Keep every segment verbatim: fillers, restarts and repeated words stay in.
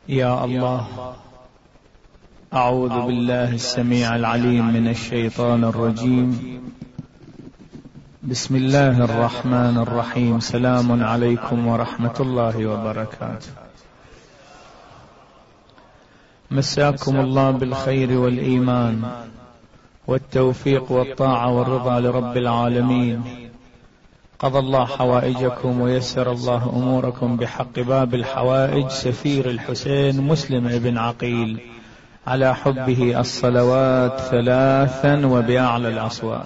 يا الله، أعوذ بالله السميع العليم من الشيطان الرجيم. بسم الله الرحمن الرحيم. سلام عليكم ورحمة الله وبركاته. مساكم الله بالخير والإيمان والتوفيق والطاعة والرضا لرب العالمين. قضى الله حوائجكم ويسر الله أموركم بحق باب الحوائج سفير الحسين مسلم ابن عقيل، على حبه الصلوات ثلاثا وبأعلى الأصوات.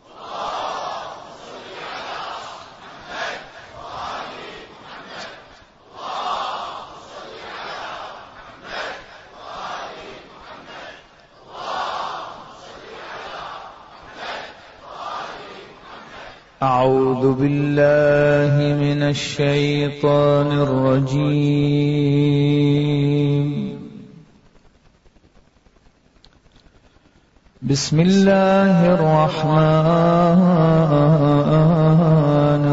أعوذ بالله من الشيطان الرجيم. بسم الله الرحمن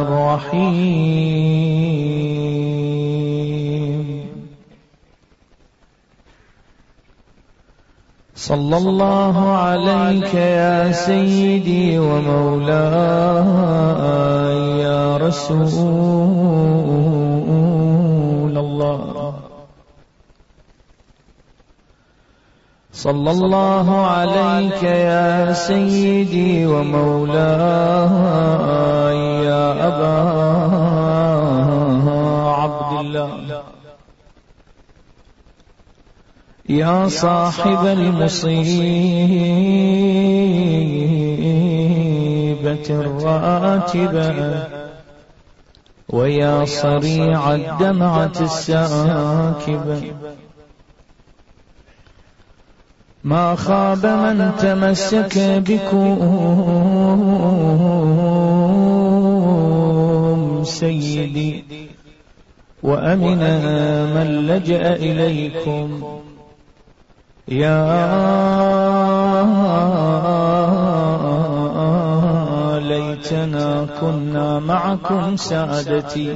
الرحيم. صلى الله عليك يا سيدي ومولاي يا رسول الله. صلى الله عليك يا سيدي ومولاي يا أبا عبد الله، يا صاحب المصيبة الراتبة، ويا صريع الدمعة الساكبة. ما خاب من تمسك بكم سيدي، وأمن من لجأ إليكم. يا ليتنا كنا معكم سادتي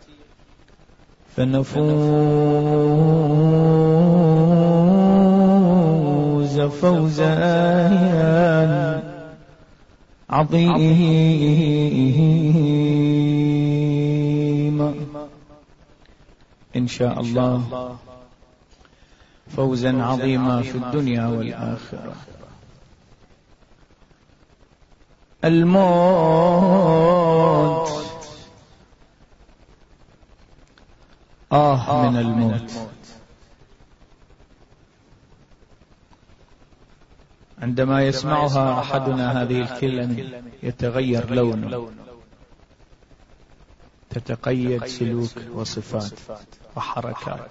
فنفوز فوزا عظيما إن شاء الله، فوزا عظيما في الدنيا والآخرة. الموت، آه من الموت. عندما يسمعها أحدنا هذه الكلمة يتغير لونه، تتقيد سلوك وصفات وحركات.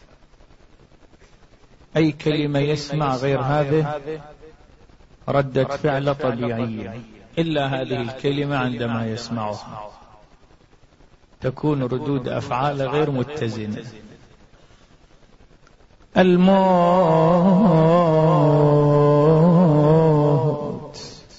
أي كلمة يسمع غير هذه ردة فعل طبيعية، إلا هذه الكلمة عندما يسمعها تكون ردود أفعال غير متزنة. الموت،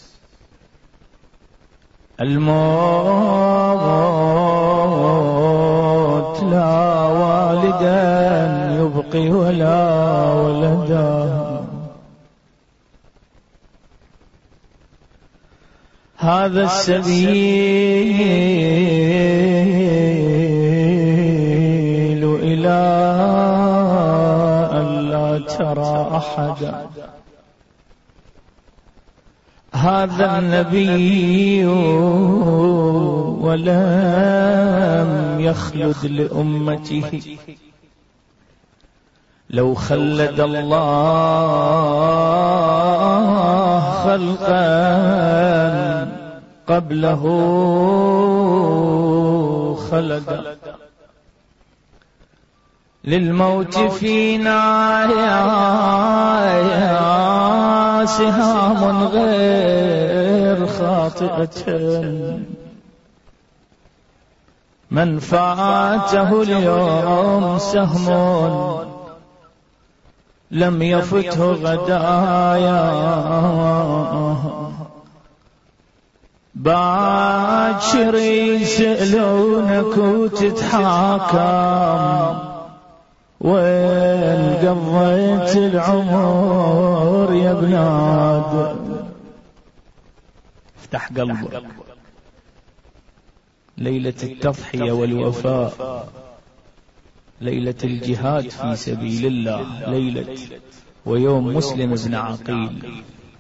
الموت لا والدا يبقي ولا ولدا. هذا السبيل إلى أن لا ترى أحدا. هذا النبي ولم يخلد لأمته. لو خلد الله خلقا قبله خلد. للموت فينا يا سهام غير خاطئة، من فاته اليوم سهم لم يفته غدايا. باكر يسألونك وتتحاكم، وين قضيت العمر يا ابن آدم. افتح قلبك، ليلة التضحية والوفاء، ليلة الجهاد في سبيل الله، ليلة ويوم مسلم بن عقيل.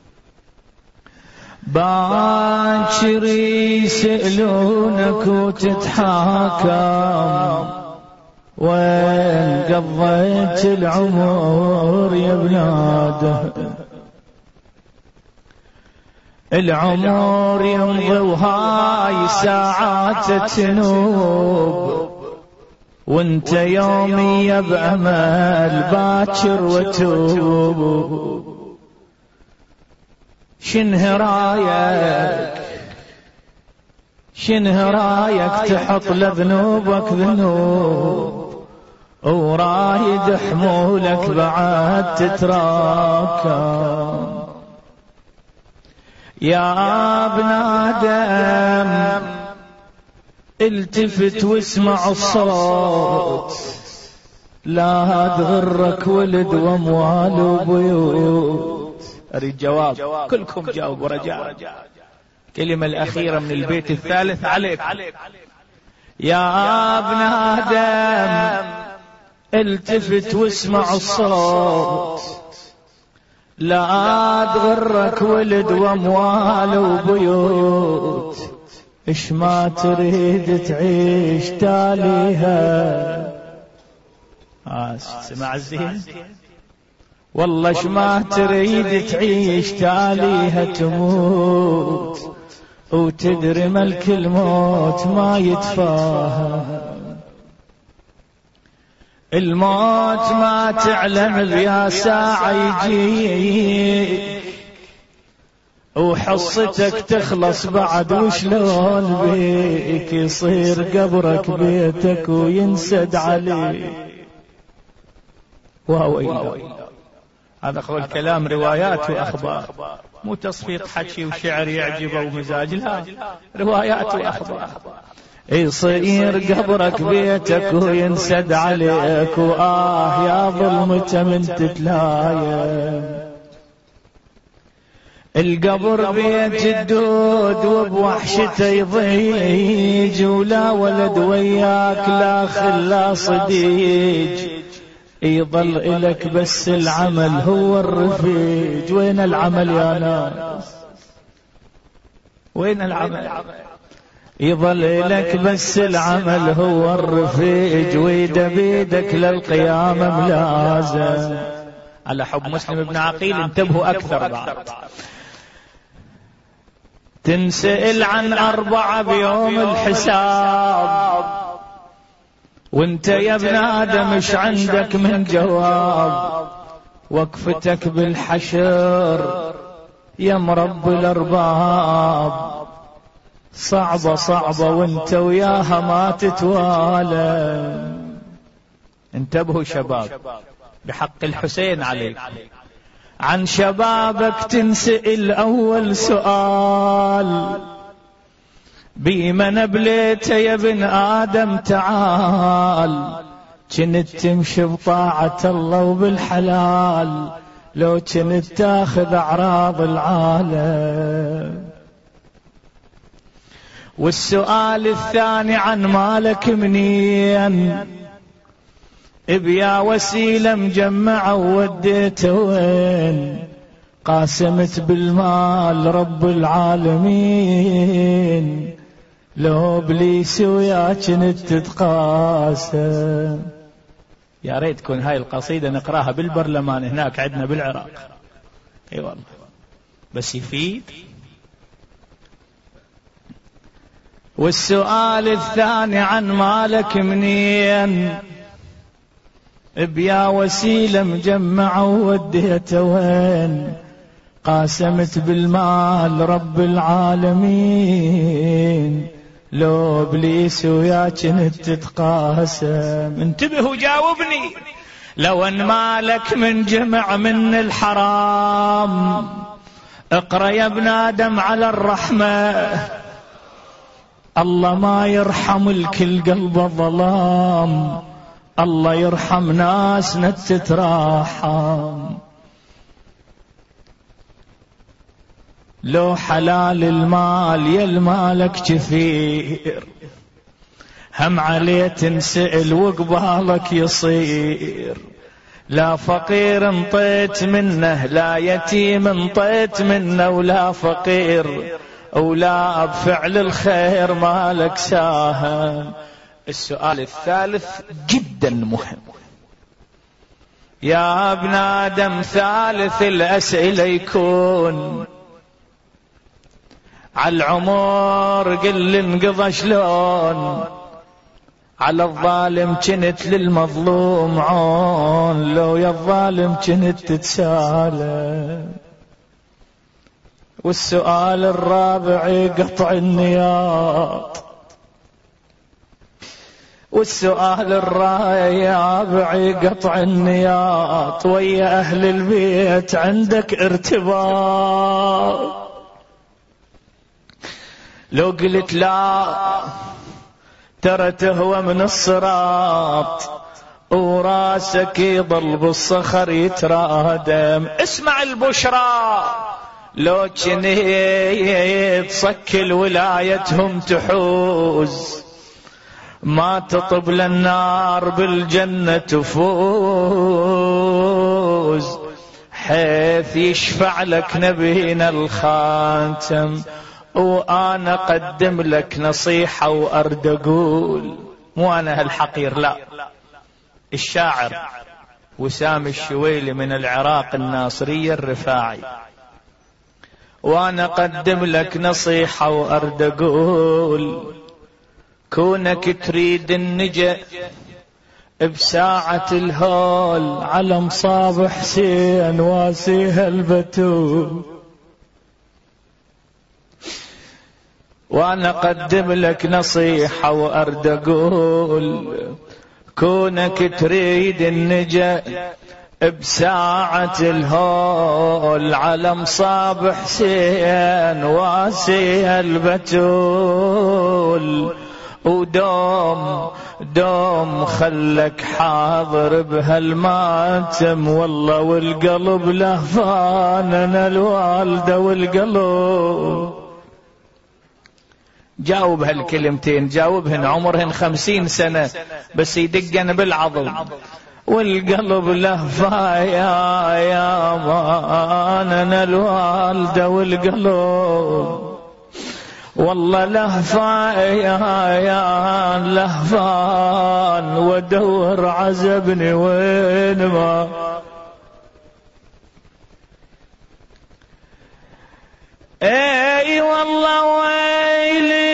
باكر يسألونك وتتحاكم، وين قضيت العمر يا ابن آدم؟ العمر يمضي وهاي ساعات تنوب، وانت يومي يا بأمل باكر وتوب. شنه رايك شنه رايك تحط لذنوبك ذنوب، ورايد حمولك بعد تتراكم. يا ابن آدم التفت واسمع الصوت، لا تغرك ولد واموال وبيوت. اريد جواب، كلكم جاوبوا رجاء. كلمة الأخيرة من البيت الثالث عليك. يا ابن آدم التفت واسمع الصوت، لا تغرك ولد واموال وبيوت. اش ما تريد تعيش تاليها. آه سمع الزين، والله اش ما تريد تعيش تاليها تموت، وتدري ملك الموت ما يتفاهم. الموت ما تعلم بيا ساعة يجيك، وحصتك تخلص بعد وشلون بيك يصير قبرك بيتك وينسد عليك. وهو هذا قول كلام روايات وأخبار، مو تصفيق حكي وشعر يعجبه ومزاج، لا، روايات وأخبار. يصير قبرك بيتك وينسد عليك، وآه يا ظلمته من تتلايم. القبر بيت الدود وبوحشته يضيج، ولا ولد وياك لا خلا صديج. يضل إلك بس العمل هو الرفيج. وين العمل يا ناس؟ وين العمل؟ يضل إلك بس العمل هو الرفيج، ويد بيدك للقيامة ملازم. على حب مسلم بن عقيل انتبهوا أكثر بعد. تنسأل عن أربعة بيوم الحساب، وانت يا ابن آدم ايش عندك من جواب؟ وقفتك بالحشر يا مرب الأرباب، صعبة صعبة وانت وياها ما تتوالى. انتبهوا شباب بحق الحسين عليك. عن شبابك تنسأل أول سؤال، بما نبليت يا ابن آدم تعال. كنت تمشي بطاعة الله وبالحلال، لو كنت تاخذ أعراض العالم. والسؤال الثاني عن مالك منين، ابيا وسيلة مجمعة وديته وين؟ قاسمت بالمال رب العالمين، لو ابليس ويا كنت تتقاسم. يا ريت تكون هاي القصيدة نقراها بالبرلمان هناك عندنا بالعراق. اي والله بس يفيد. والسؤال الثاني عن مالك منين، بيا وسيلة مجمعة وديته وين؟ قاسمت بالمال رب العالمين، لو ابليس ويا كنت تتقاسم. انتبه وجاوبني. لو ان مالك من جمع من الحرام، اقرأ يا ابن آدم على الرحمة. الله ما يرحم الكل قلب ظلام، الله يرحم ناسنا تتراحم. لو حلال المال يا المالك كثير، هم عليه تنسأل وقبالك يصير. لا فقير انطيت منه، لا يتيم انطيت منه، ولا فقير ولا بفعل الخير مالك ساهم. السؤال الثالث جدا مهم يا ابن آدم، ثالث الأسئلة يكون على العمر قل لي انقضى شلون، على الظالم كنت للمظلوم عون، لو يا الظالم كنت تتسالم. والسؤال الرابع قطع النياط، والسؤال الرابع قطع النياط، ويا أهل البيت عندك ارتباط. لو قلت لا ترى تهوى من الصراط، وراسك يضل بالصخر يترادم. اسمع البشرى، لو جنيت صك الولايتهم تحوز، ما تطب للنار بالجنة تفوز، حيث يشفع لك نبينا الخاتم. وأنا أقدم لك نصيحة وأرد أقول، مو أنا هالحقير، لا، الشاعر وسام الشويلي من العراق الناصرية الرفاعي. وأنا أقدم لك نصيحة وأرد أقول، كونك تريد النجا بساعة الهول، على مصاب حسين واسيها البتول. وأنا أقدم لك نصيحة وأرد أقول، كونك تريد النجا بساعة الهول، على مصاب حسين واسيها البتول. ودوم دوم خلك حاضر بهالماتم، والله والقلب لهفاننا الوالدة والقلب. جاوب هالكلمتين، جاوبهن عمرهن خمسين سنة بس يدقن بالعظم، والقلب لهفا يا يا ماننا الوالدة والقلب. والله لهفا يا يا لهفان، ودور عزبني وين ما. اي والله ويلي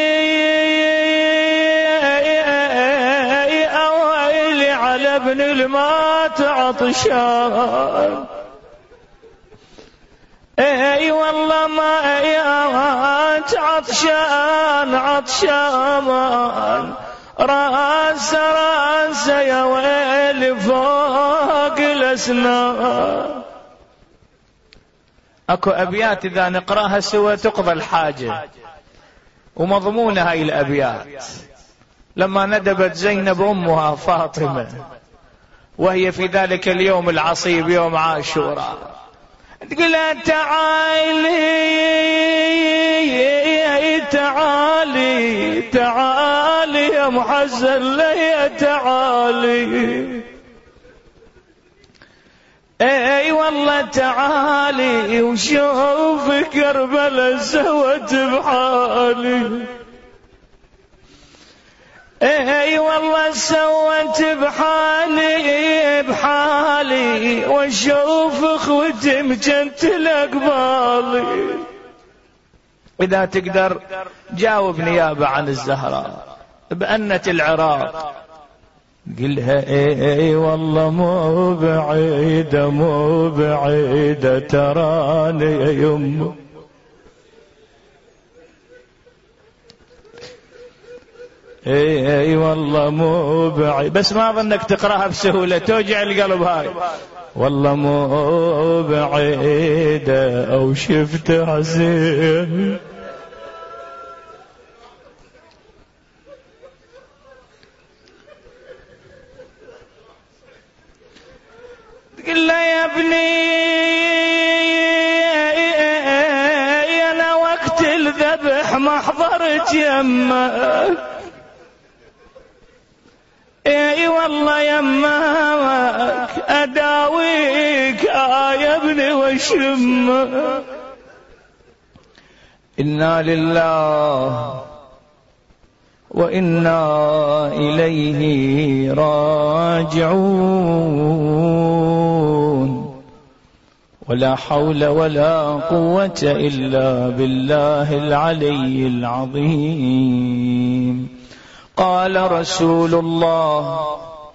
اويلي على ابن المات عطشان. اي والله ما يات عطشان عطشان، راس راس يا ويلي فوق الاسنان. اكو ابيات اذا نقراها سوا تقضى الحاجة، ومضمونة هاي الابيات. لما ندبت زينب امها فاطمة وهي في ذلك اليوم العصيب يوم عاشوراء، تقول تعالي تعالي تعالي يا محزن لي تعالي. اي والله تعالي وشوف كربلاء سوت بحالي. اي والله سوت بحالي بحالي، واشوف اخوتي مجنتل اقبالي. اذا تقدر جاوب نيابة عن الزهراء بأنة العراق، قلها اي والله مو بعيدة مو بعيدة تراني يا يمه. اي اي والله مو بعيد، بس ما ظنك تقراها بسهولة توجع القلب هاي. والله مو بعيدة او شفت حزين، تقول له يا ابني أنا وقت الذبح ما حضرت يمك. اي والله يمك اداويك آه يا ابني واشمك. إنا لله وإنا إليه راجعون. ولا حول ولا قوة إلا بالله العلي العظيم. قال رسول الله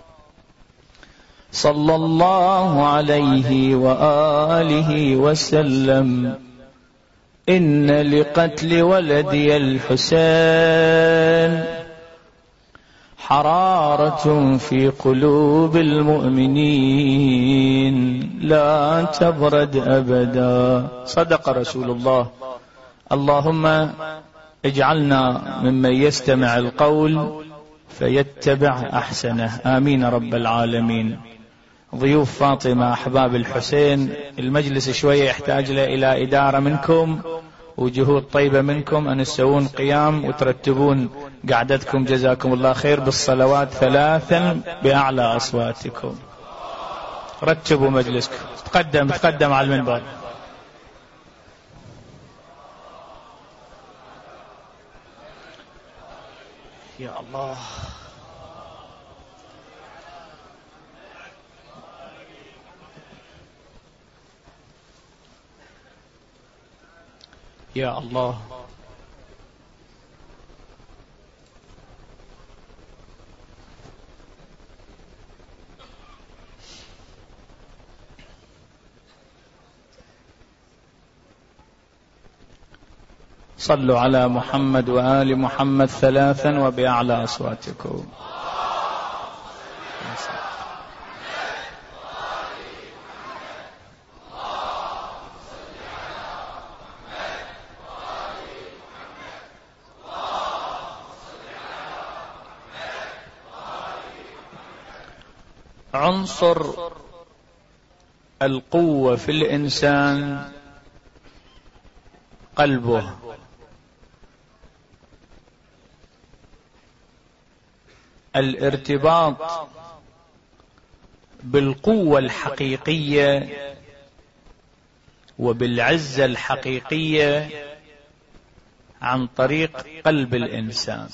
صلى الله عليه وآله وسلم: إن لقتل ولدي الحسين حرارة في قلوب المؤمنين لا تبرد أبدا. صدق رسول الله. اللهم اجعلنا ممن يستمع القول فيتبع أحسنه. آمين رب العالمين. ضيوف فاطمة أحباب الحسين، المجلس شوية يحتاج إلى إدارة منكم وجهود طيبة منكم أن تسوون قيام وترتبون قعدتكم جزاكم الله خير بالصلوات ثلاثا بأعلى أصواتكم. رتبوا مجلسكم. تقدم تقدم على المنبر. يا الله. يا الله. صلوا على محمد وآل محمد ثلاثا وبأعلى أصواتكم. عنصر القوة في الإنسان قلبه. الارتباط بالقوة الحقيقية وبالعزة الحقيقية عن طريق قلب الإنسان.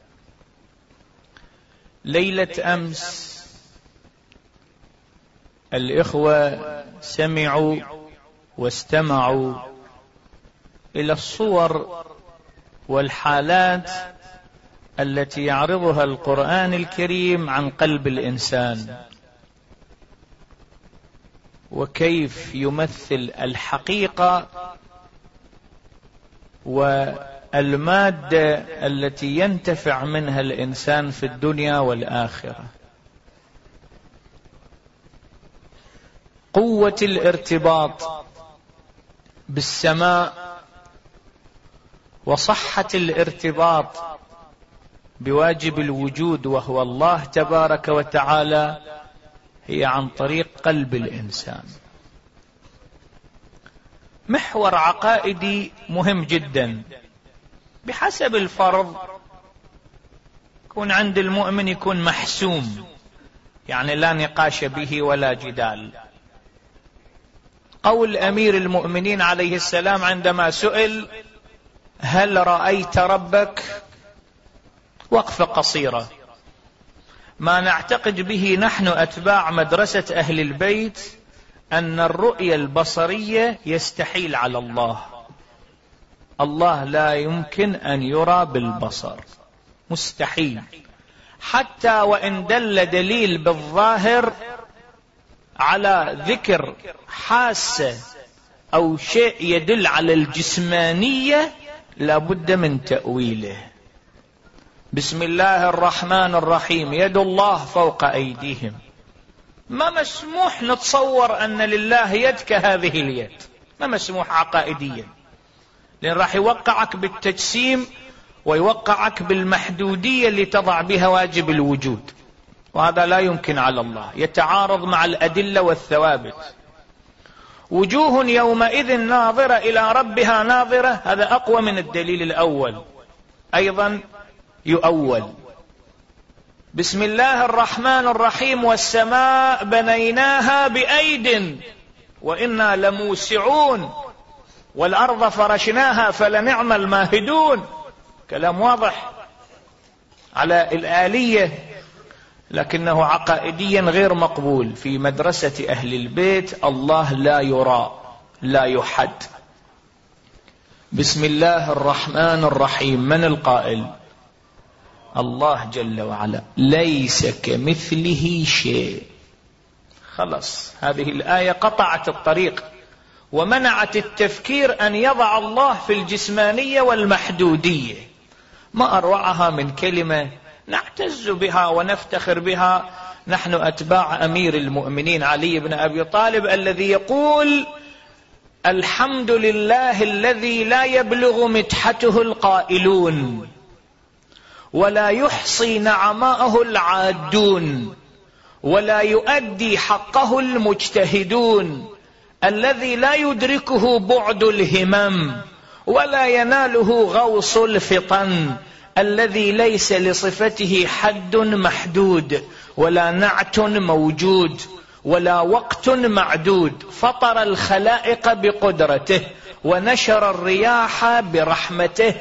ليلة أمس الإخوة سمعوا واستمعوا إلى الصور والحالات التي يعرضها القرآن الكريم عن قلب الإنسان، وكيف يمثل الحقيقة والمادة التي ينتفع منها الإنسان في الدنيا والآخرة. قوة الارتباط بالسماء وصحة الارتباط بواجب الوجود وهو الله تبارك وتعالى هي عن طريق قلب الإنسان. محور عقائدي مهم جدا بحسب الفرض يكون عند المؤمن يكون محسوم، يعني لا نقاش به ولا جدال. قول أمير المؤمنين عليه السلام عندما سئل: هل رأيت ربك؟ وقفة قصيرة ما نعتقد به نحن أتباع مدرسة أهل البيت أن الرؤية البصرية يستحيل على الله. الله لا يمكن أن يرى بالبصر، مستحيل. حتى وإن دل دليل بالظاهر على ذكر حاسة أو شيء يدل على الجسمانية لابد من تأويله. بسم الله الرحمن الرحيم، يد الله فوق أيديهم. ما مسموح نتصور أن لله يد كهذه اليد، ما مسموح عقائديا، لأن راح يوقعك بالتجسيم ويوقعك بالمحدودية اللي تضع بها واجب الوجود. وهذا لا يمكن على الله، يتعارض مع الأدلة والثوابت. وجوه يومئذ ناظرة إلى ربها ناظرة، هذا أقوى من الدليل الأول، أيضا يؤول. بسم الله الرحمن الرحيم والسماء بنيناها بأيد وإنا لموسعون والأرض فرشناها فلنعم الماهدون. كلام واضح على الآلية، لكنه عقائديا غير مقبول. في مدرسة أهل البيت الله لا يرى لا يحد. بسم الله الرحمن الرحيم، من القائل؟ الله جل وعلا، ليس كمثله شيء. خلص، هذه الآية قطعت الطريق ومنعت التفكير أن يضع الله في الجسمانية والمحدودية. ما أروعها من كلمة نعتز بها ونفتخر بها نحن أتباع أمير المؤمنين علي بن أبي طالب، الذي يقول: الحمد لله الذي لا يبلغ مدحته القائلون ولا يحصي نعماءه العادون ولا يؤدي حقه المجتهدون، الذي لا يدركه بعد الهمم ولا يناله غوص الفطن، الذي ليس لصفته حد محدود ولا نعت موجود ولا وقت معدود، فطر الخلائق بقدرته ونشر الرياح برحمته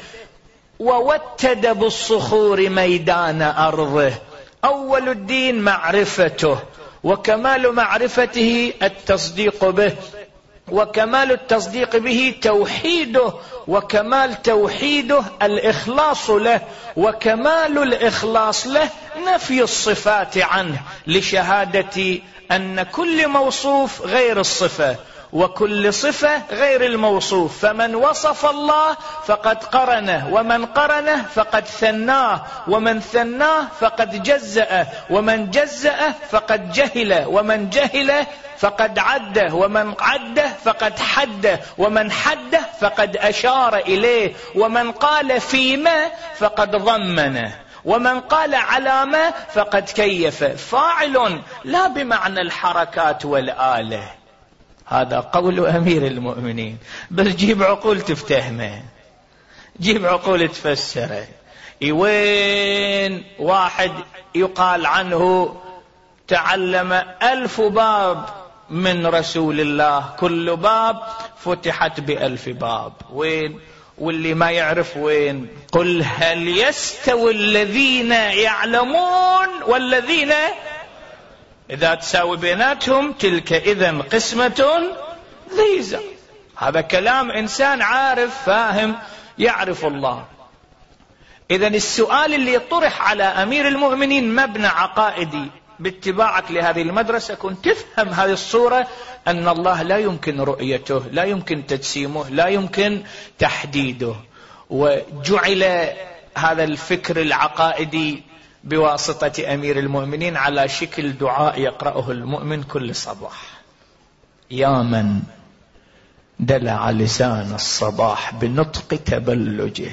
ووتد بالصخور ميدان أرضه. أول الدين معرفته، وكمال معرفته التصديق به، وكمال التصديق به توحيده، وكمال توحيده الإخلاص له، وكمال الإخلاص له نفي الصفات عنه، لشهادة أن كل موصوف غير الصفة وكل صفة غير الموصوف. فمن وصف الله فقد قرنه، ومن قرنه فقد ثناه، ومن ثناه فقد جزأه، ومن جزأه فقد جهله، ومن جهله فقد عده، ومن عده فقد حده، ومن حده فقد أشار إليه، ومن قال فيما فقد ضمنه، ومن قال على ما فقد كيف. فاعل لا بمعنى الحركات والآلة. هذا قول أمير المؤمنين، بس جيب عقول تفتهمه، جيب عقول تفسره. وين واحد يقال عنه تعلم ألف باب من رسول الله، كل باب فتحت بألف باب. وين؟ واللي ما يعرف وين؟ قل هل يستوي الذين يعلمون والذين إذا تساوي بيناتهم تلك إذن قسمة ضيزى. هذا كلام إنسان عارف فاهم يعرف الله. إذن السؤال اللي يطرح على أمير المؤمنين مبنى عقائدي. باتباعك لهذه المدرسة كنت تفهم هذه الصورة، أن الله لا يمكن رؤيته، لا يمكن تجسيمه، لا يمكن تحديده. وجعل هذا الفكر العقائدي بواسطة أمير المؤمنين على شكل دعاء يقرأه المؤمن كل صباح: يا من دلع لسان الصباح بنطق تبلجه،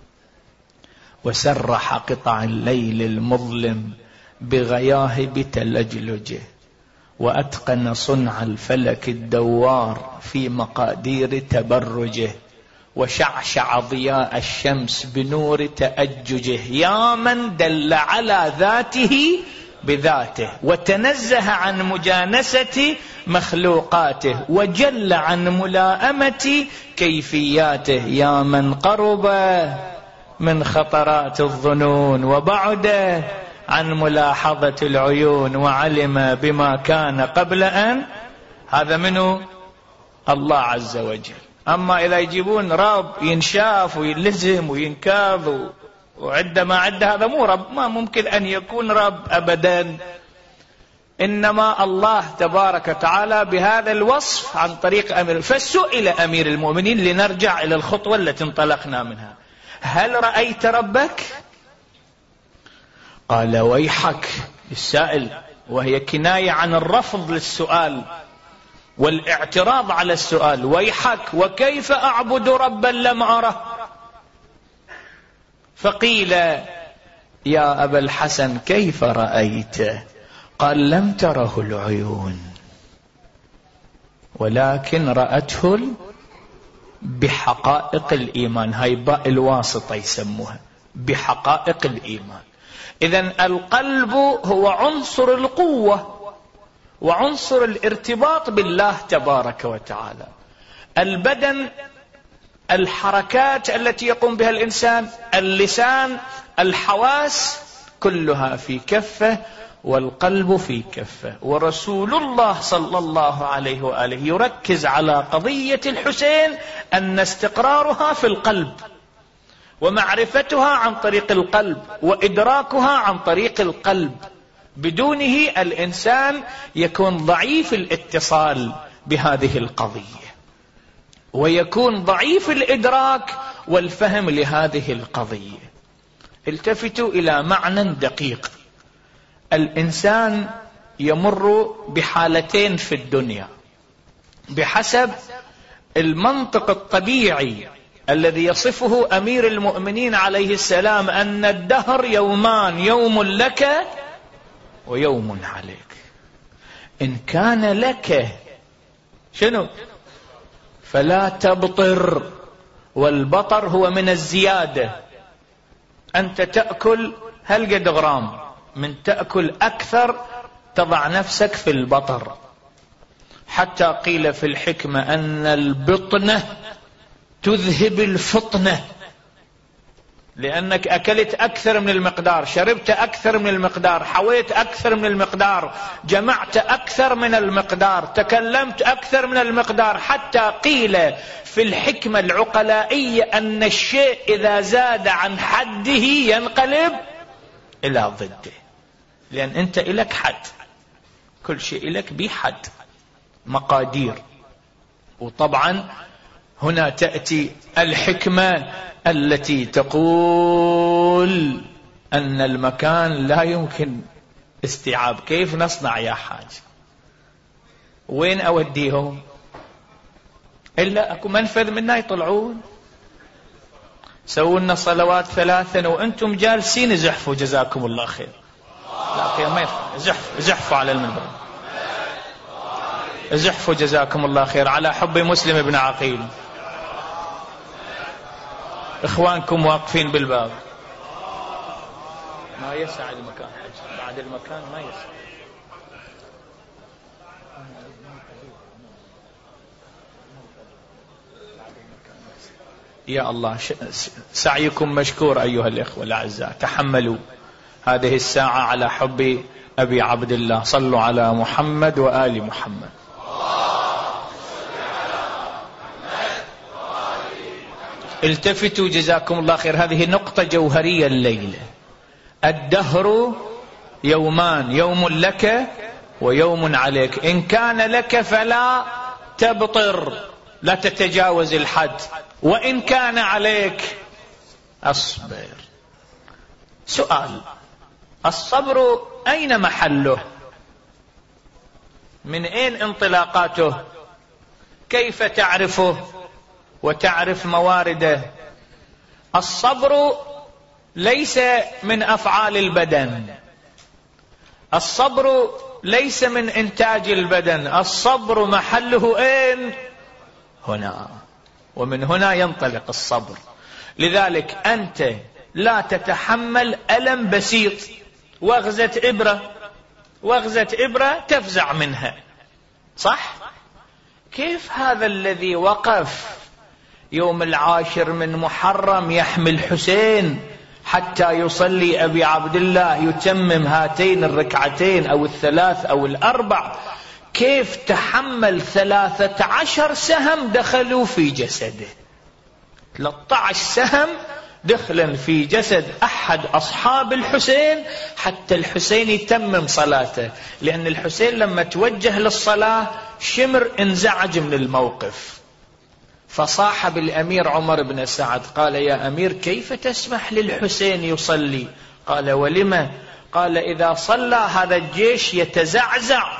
وسرح قطع الليل المظلم بغياهب تلجلجه، وأتقن صنع الفلك الدوار في مقادير تبرجه، وشعشع ضياء الشمس بنور تأججه. يا من دل على ذاته بذاته، وتنزه عن مجانسة مخلوقاته، وجل عن ملائمة كيفياته. يا من قرب من خطرات الظنون، وبعد عن ملاحظة العيون، وعلم بما كان قبل أن. هذا منه الله عز وجل. أما إذا يجيبون رب ينشاف ويلزم وينكاظ وعندما عد، هذا مو رب، ما ممكن أن يكون رب أبدا. إنما الله تبارك وتعالى بهذا الوصف عن طريق أمير. فسئل أمير المؤمنين، لنرجع إلى الخطوة التي انطلقنا منها: هل رأيت ربك؟ قال ويحك السائل، وهي كناية عن الرفض للسؤال والاعتراض على السؤال. ويحك، وكيف أعبد ربا لم أره؟ فقيل يا أبا الحسن كيف رأيته؟ قال لم تره العيون ولكن رأته بحقائق الإيمان. هاي باء الواسطة يسموها، بحقائق الإيمان. إذن القلب هو عنصر القوة وعنصر الارتباط بالله تبارك وتعالى. البدن الحركات التي يقوم بها الإنسان، اللسان، الحواس، كلها في كفة والقلب في كفة. ورسول الله صلى الله عليه وآله يركز على قضية الحسين أن استقرارها في القلب ومعرفتها عن طريق القلب وإدراكها عن طريق القلب. بدونه الإنسان يكون ضعيف الاتصال بهذه القضية ويكون ضعيف الإدراك والفهم لهذه القضية. التفتوا إلى معنى دقيق. الإنسان يمر بحالتين في الدنيا بحسب المنطق الطبيعي الذي يصفه أمير المؤمنين عليه السلام، أن الدهر يومان، يوم لك ويوم عليك. إن كان لك شنو؟ فلا تبطر، والبطر هو من الزيادة. أنت تأكل هل قد غرام، من تأكل أكثر تضع نفسك في البطر. حتى قيل في الحكمة أن البطنة تذهب الفطنة، لأنك أكلت أكثر من المقدار، شربت أكثر من المقدار، حويت أكثر من المقدار، جمعت أكثر من المقدار، تكلمت أكثر من المقدار. حتى قيل في الحكمة العقلائية أن الشيء إذا زاد عن حده ينقلب إلى ضده، لأن أنت إلك حد، كل شيء إلك بحد مقادير. وطبعا هنا تأتي الحكمة التي تقول أن المكان لا يمكن استيعاب. كيف نصنع يا حاج؟ وين أوديهم؟ إلا أكو منفذ منا يطلعون. سووا لنا صلوات ثلاثا وأنتم جالسين زحفوا جزاكم الله خير. لا خير ما يفعل. زحف زحفوا على المنبر، زحفوا جزاكم الله خير على حب مسلم بن عقيل. إخوانكم واقفين بالباب، ما يسع المكان حج، بعد المكان ما يسع. يا الله سعيكم مشكور أيها الإخوة الأعزاء. تحملوا هذه الساعة على حب أبي عبد الله. صلوا على محمد وآل محمد. التفتوا جزاكم الله خير، هذه نقطة جوهرية الليلة. الدهر يومان، يوم لك ويوم عليك. إن كان لك فلا تبطر، لا تتجاوز الحد، وإن كان عليك أصبر. سؤال: الصبر أين محله؟ من أين انطلاقاته؟ كيف تعرفه وتعرف موارده؟ الصبر ليس من أفعال البدن، الصبر ليس من إنتاج البدن، الصبر محله أين؟ هنا، ومن هنا ينطلق الصبر. لذلك أنت لا تتحمل ألم بسيط، وغزة إبرة، وغزة إبرة تفزع منها، صح؟ كيف هذا الذي وقف يوم العاشر من محرم يحمي الحسين حتى يصلي أبي عبد الله يتمم هاتين الركعتين أو الثلاث أو الأربع، كيف تحمل ثلاثة عشر سهم دخلوا في جسده؟ ثلاثة عشر سهم دخلا في جسد أحد أصحاب الحسين حتى الحسين يتمم صلاته. لأن الحسين لما توجه للصلاة شمر انزعج من الموقف، فصاحب الأمير عمر بن سعد قال: يا أمير كيف تسمح للحسين يصلي؟ قال: ولما؟ قال: إذا صلى هذا الجيش يتزعزع،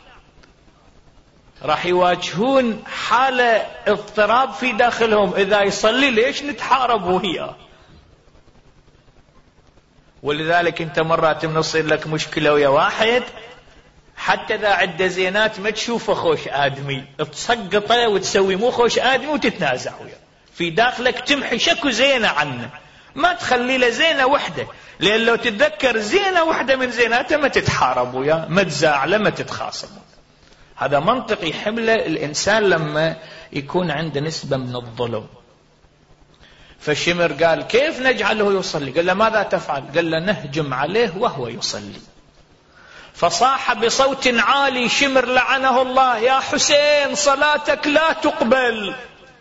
راح يواجهون حالة اضطراب في داخلهم، إذا يصلي ليش نتحارب وياه؟ ولذلك انت مرات من يصير لك مشكلة ويا واحد حتى اذا عده زينات ما تشوفه خوش آدمي، تسقطه وتسوي مو خوش آدمي وتتنازع وياه، في داخلك تمحي شكو زينة عنه، ما تخلي له زينة وحدة، لأن لو تتذكر زينة وحدة من زيناته ما تتحارب وياه، ما تزاعله، ما تتخاصم. هذا منطق يحمله الإنسان لما يكون عنده نسبة من الظلم. فالشمر قال كيف نجعله يصلي؟ قال له ماذا تفعل؟ قال له نهجم عليه وهو يصلي. فصاح بصوت عالي شمر لعنه الله: يا حسين صلاتك لا تقبل.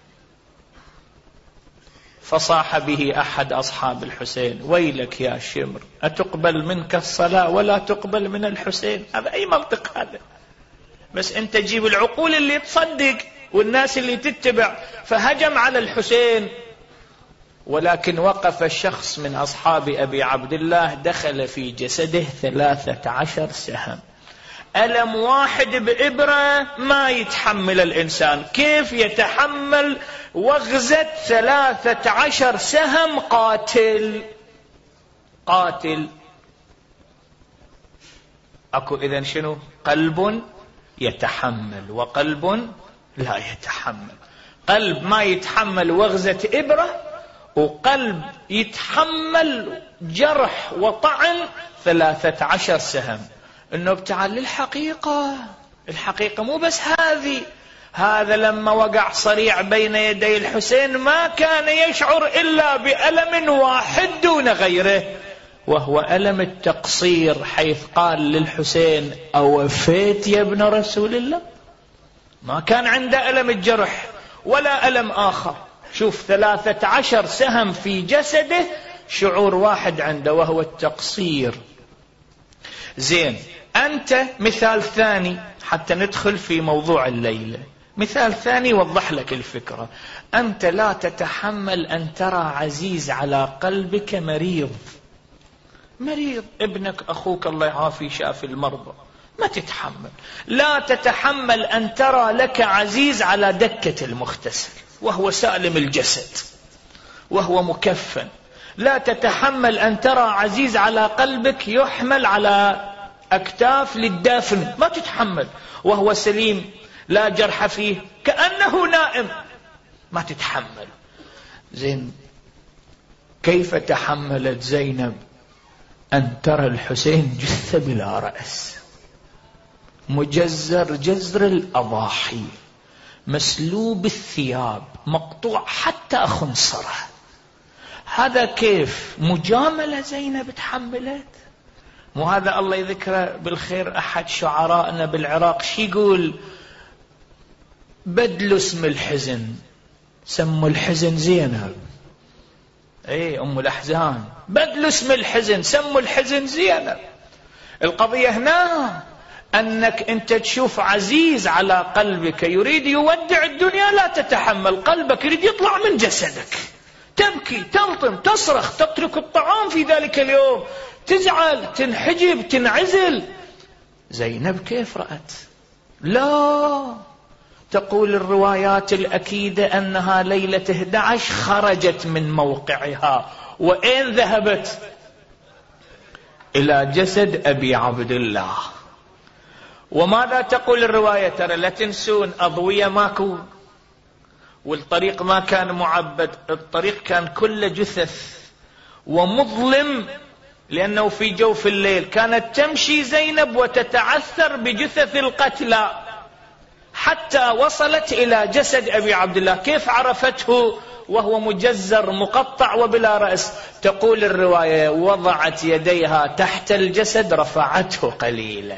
فصاح به أحد أصحاب الحسين: ويلك يا شمر، أتقبل منك الصلاة ولا تقبل من الحسين؟ هذا أي منطق هذا؟ بس أنت جيب العقول اللي تصدق والناس اللي تتبع. فهجم على الحسين، ولكن وقف الشخص من أصحاب أبي عبد الله دخل في جسده ثلاثة عشر سهم. ألم واحد بإبرة ما يتحمل الإنسان، كيف يتحمل وغزة ثلاثة عشر سهم قاتل؟ قاتل. أكو إذن شنو؟ قلب يتحمل وقلب لا يتحمل. قلب ما يتحمل وغزة إبرة، وقلب يتحمل جرح وطعن ثلاثة عشر سهم. انه ابتعال للحقيقة. الحقيقة مو بس هذه، هذا لما وقع صريع بين يدي الحسين ما كان يشعر إلا بألم واحد دون غيره، وهو ألم التقصير، حيث قال للحسين: أوفيت يا ابن رسول الله؟ ما كان عنده ألم الجرح ولا ألم آخر. شوف، ثلاثة عشر سهم في جسده، شعور واحد عنده وهو التقصير. زين، أنت مثال ثاني حتى ندخل في موضوع الليلة. مثال ثاني يوضح لك الفكرة. أنت لا تتحمل أن ترى عزيز على قلبك مريض، مريض، ابنك أخوك الله يعافي شافي المرضى، ما تتحمل. لا تتحمل أن ترى لك عزيز على دكة المغتسل وهو سالم الجسد وهو مكفن. لا تتحمل أن ترى عزيز على قلبك يحمل على أكتاف للدافن، ما تتحمل، وهو سليم لا جرح فيه كأنه نائم، ما تتحمل. زين، كيف تحملت زينب أن ترى الحسين جثة بلا رأس، مجزر جزر الأضاحي، مسلوب الثياب، مقطوع حتى أخنصره؟ هذا كيف مجاملة زينب تحملت؟ مو هذا الله يذكره بالخير أحد شعرائنا بالعراق شي يقول: بدلوا اسم الحزن، سموا الحزن زينب. اي أم الأحزان، بدلوا اسم الحزن، سموا الحزن زينب. القضية هنا أنك أنت تشوف عزيز على قلبك يريد يودع الدنيا، لا تتحمل، قلبك يريد يطلع من جسدك، تبكي، تلطم، تصرخ، تترك الطعام في ذلك اليوم، تزعل، تنحجب، تنعزل. زينب كيف رأت؟ لا، تقول الروايات الأكيدة أنها ليلة إحدى عشر خرجت من موقعها، وأين ذهبت؟ إلى جسد أبي عبد الله. وماذا تقول الرواية؟ ترى لا تنسون أضوية ماكو، والطريق ما كان معبد، الطريق كان كله جثث ومظلم، لأنه في جوف الليل. كانت تمشي زينب وتتعثر بجثث القتلى حتى وصلت إلى جسد أبي عبد الله. كيف عرفته وهو مجزر مقطع وبلا رأس؟ تقول الرواية: وضعت يديها تحت الجسد، رفعته قليلا،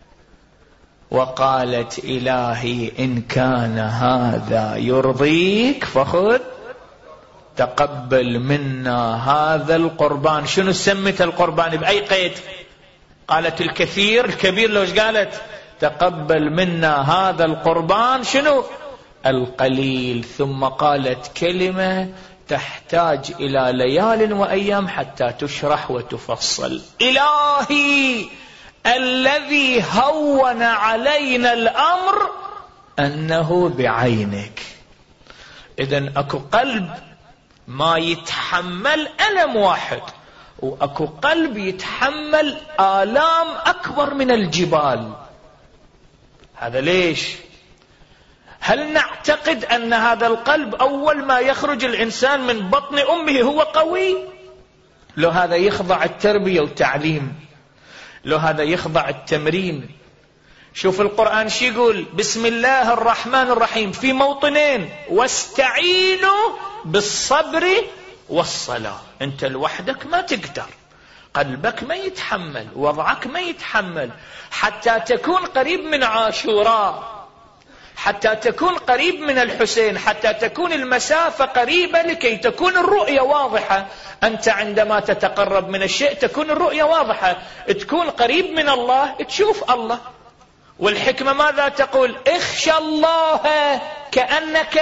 وقالت: إلهي إن كان هذا يرضيك فخذ، تقبل منا هذا القربان. شنو سمت القربان؟ بأي قيد؟ قالت الكثير، الكبير لوش قالت؟ تقبل منا هذا القربان، شنو؟ القليل. ثم قالت كلمة تحتاج إلى ليال وأيام حتى تشرح وتفصل: إلهي الذي هون علينا الأمر أنه بعينك. إذن أكو قلب ما يتحمل ألم واحد، وأكو قلب يتحمل آلام أكبر من الجبال. هذا ليش؟ هل نعتقد أن هذا القلب أول ما يخرج الإنسان من بطن أمه هو قوي؟ لو هذا يخضع التربية والتعليم، لو هذا يخضع التمرين. شوف القرآن شي يقول: بسم الله الرحمن الرحيم في موطنين: واستعينوا بالصبر والصلاة. أنت لوحدك ما تقدر، قلبك ما يتحمل، وضعك ما يتحمل، حتى تكون قريب من عاشوراء، حتى تكون قريب من الحسين، حتى تكون المسافة قريبة لكي تكون الرؤية واضحة. أنت عندما تتقرب من الشيء تكون الرؤية واضحة، تكون قريب من الله تشوف الله. والحكمة ماذا تقول؟ اخشى الله كأنك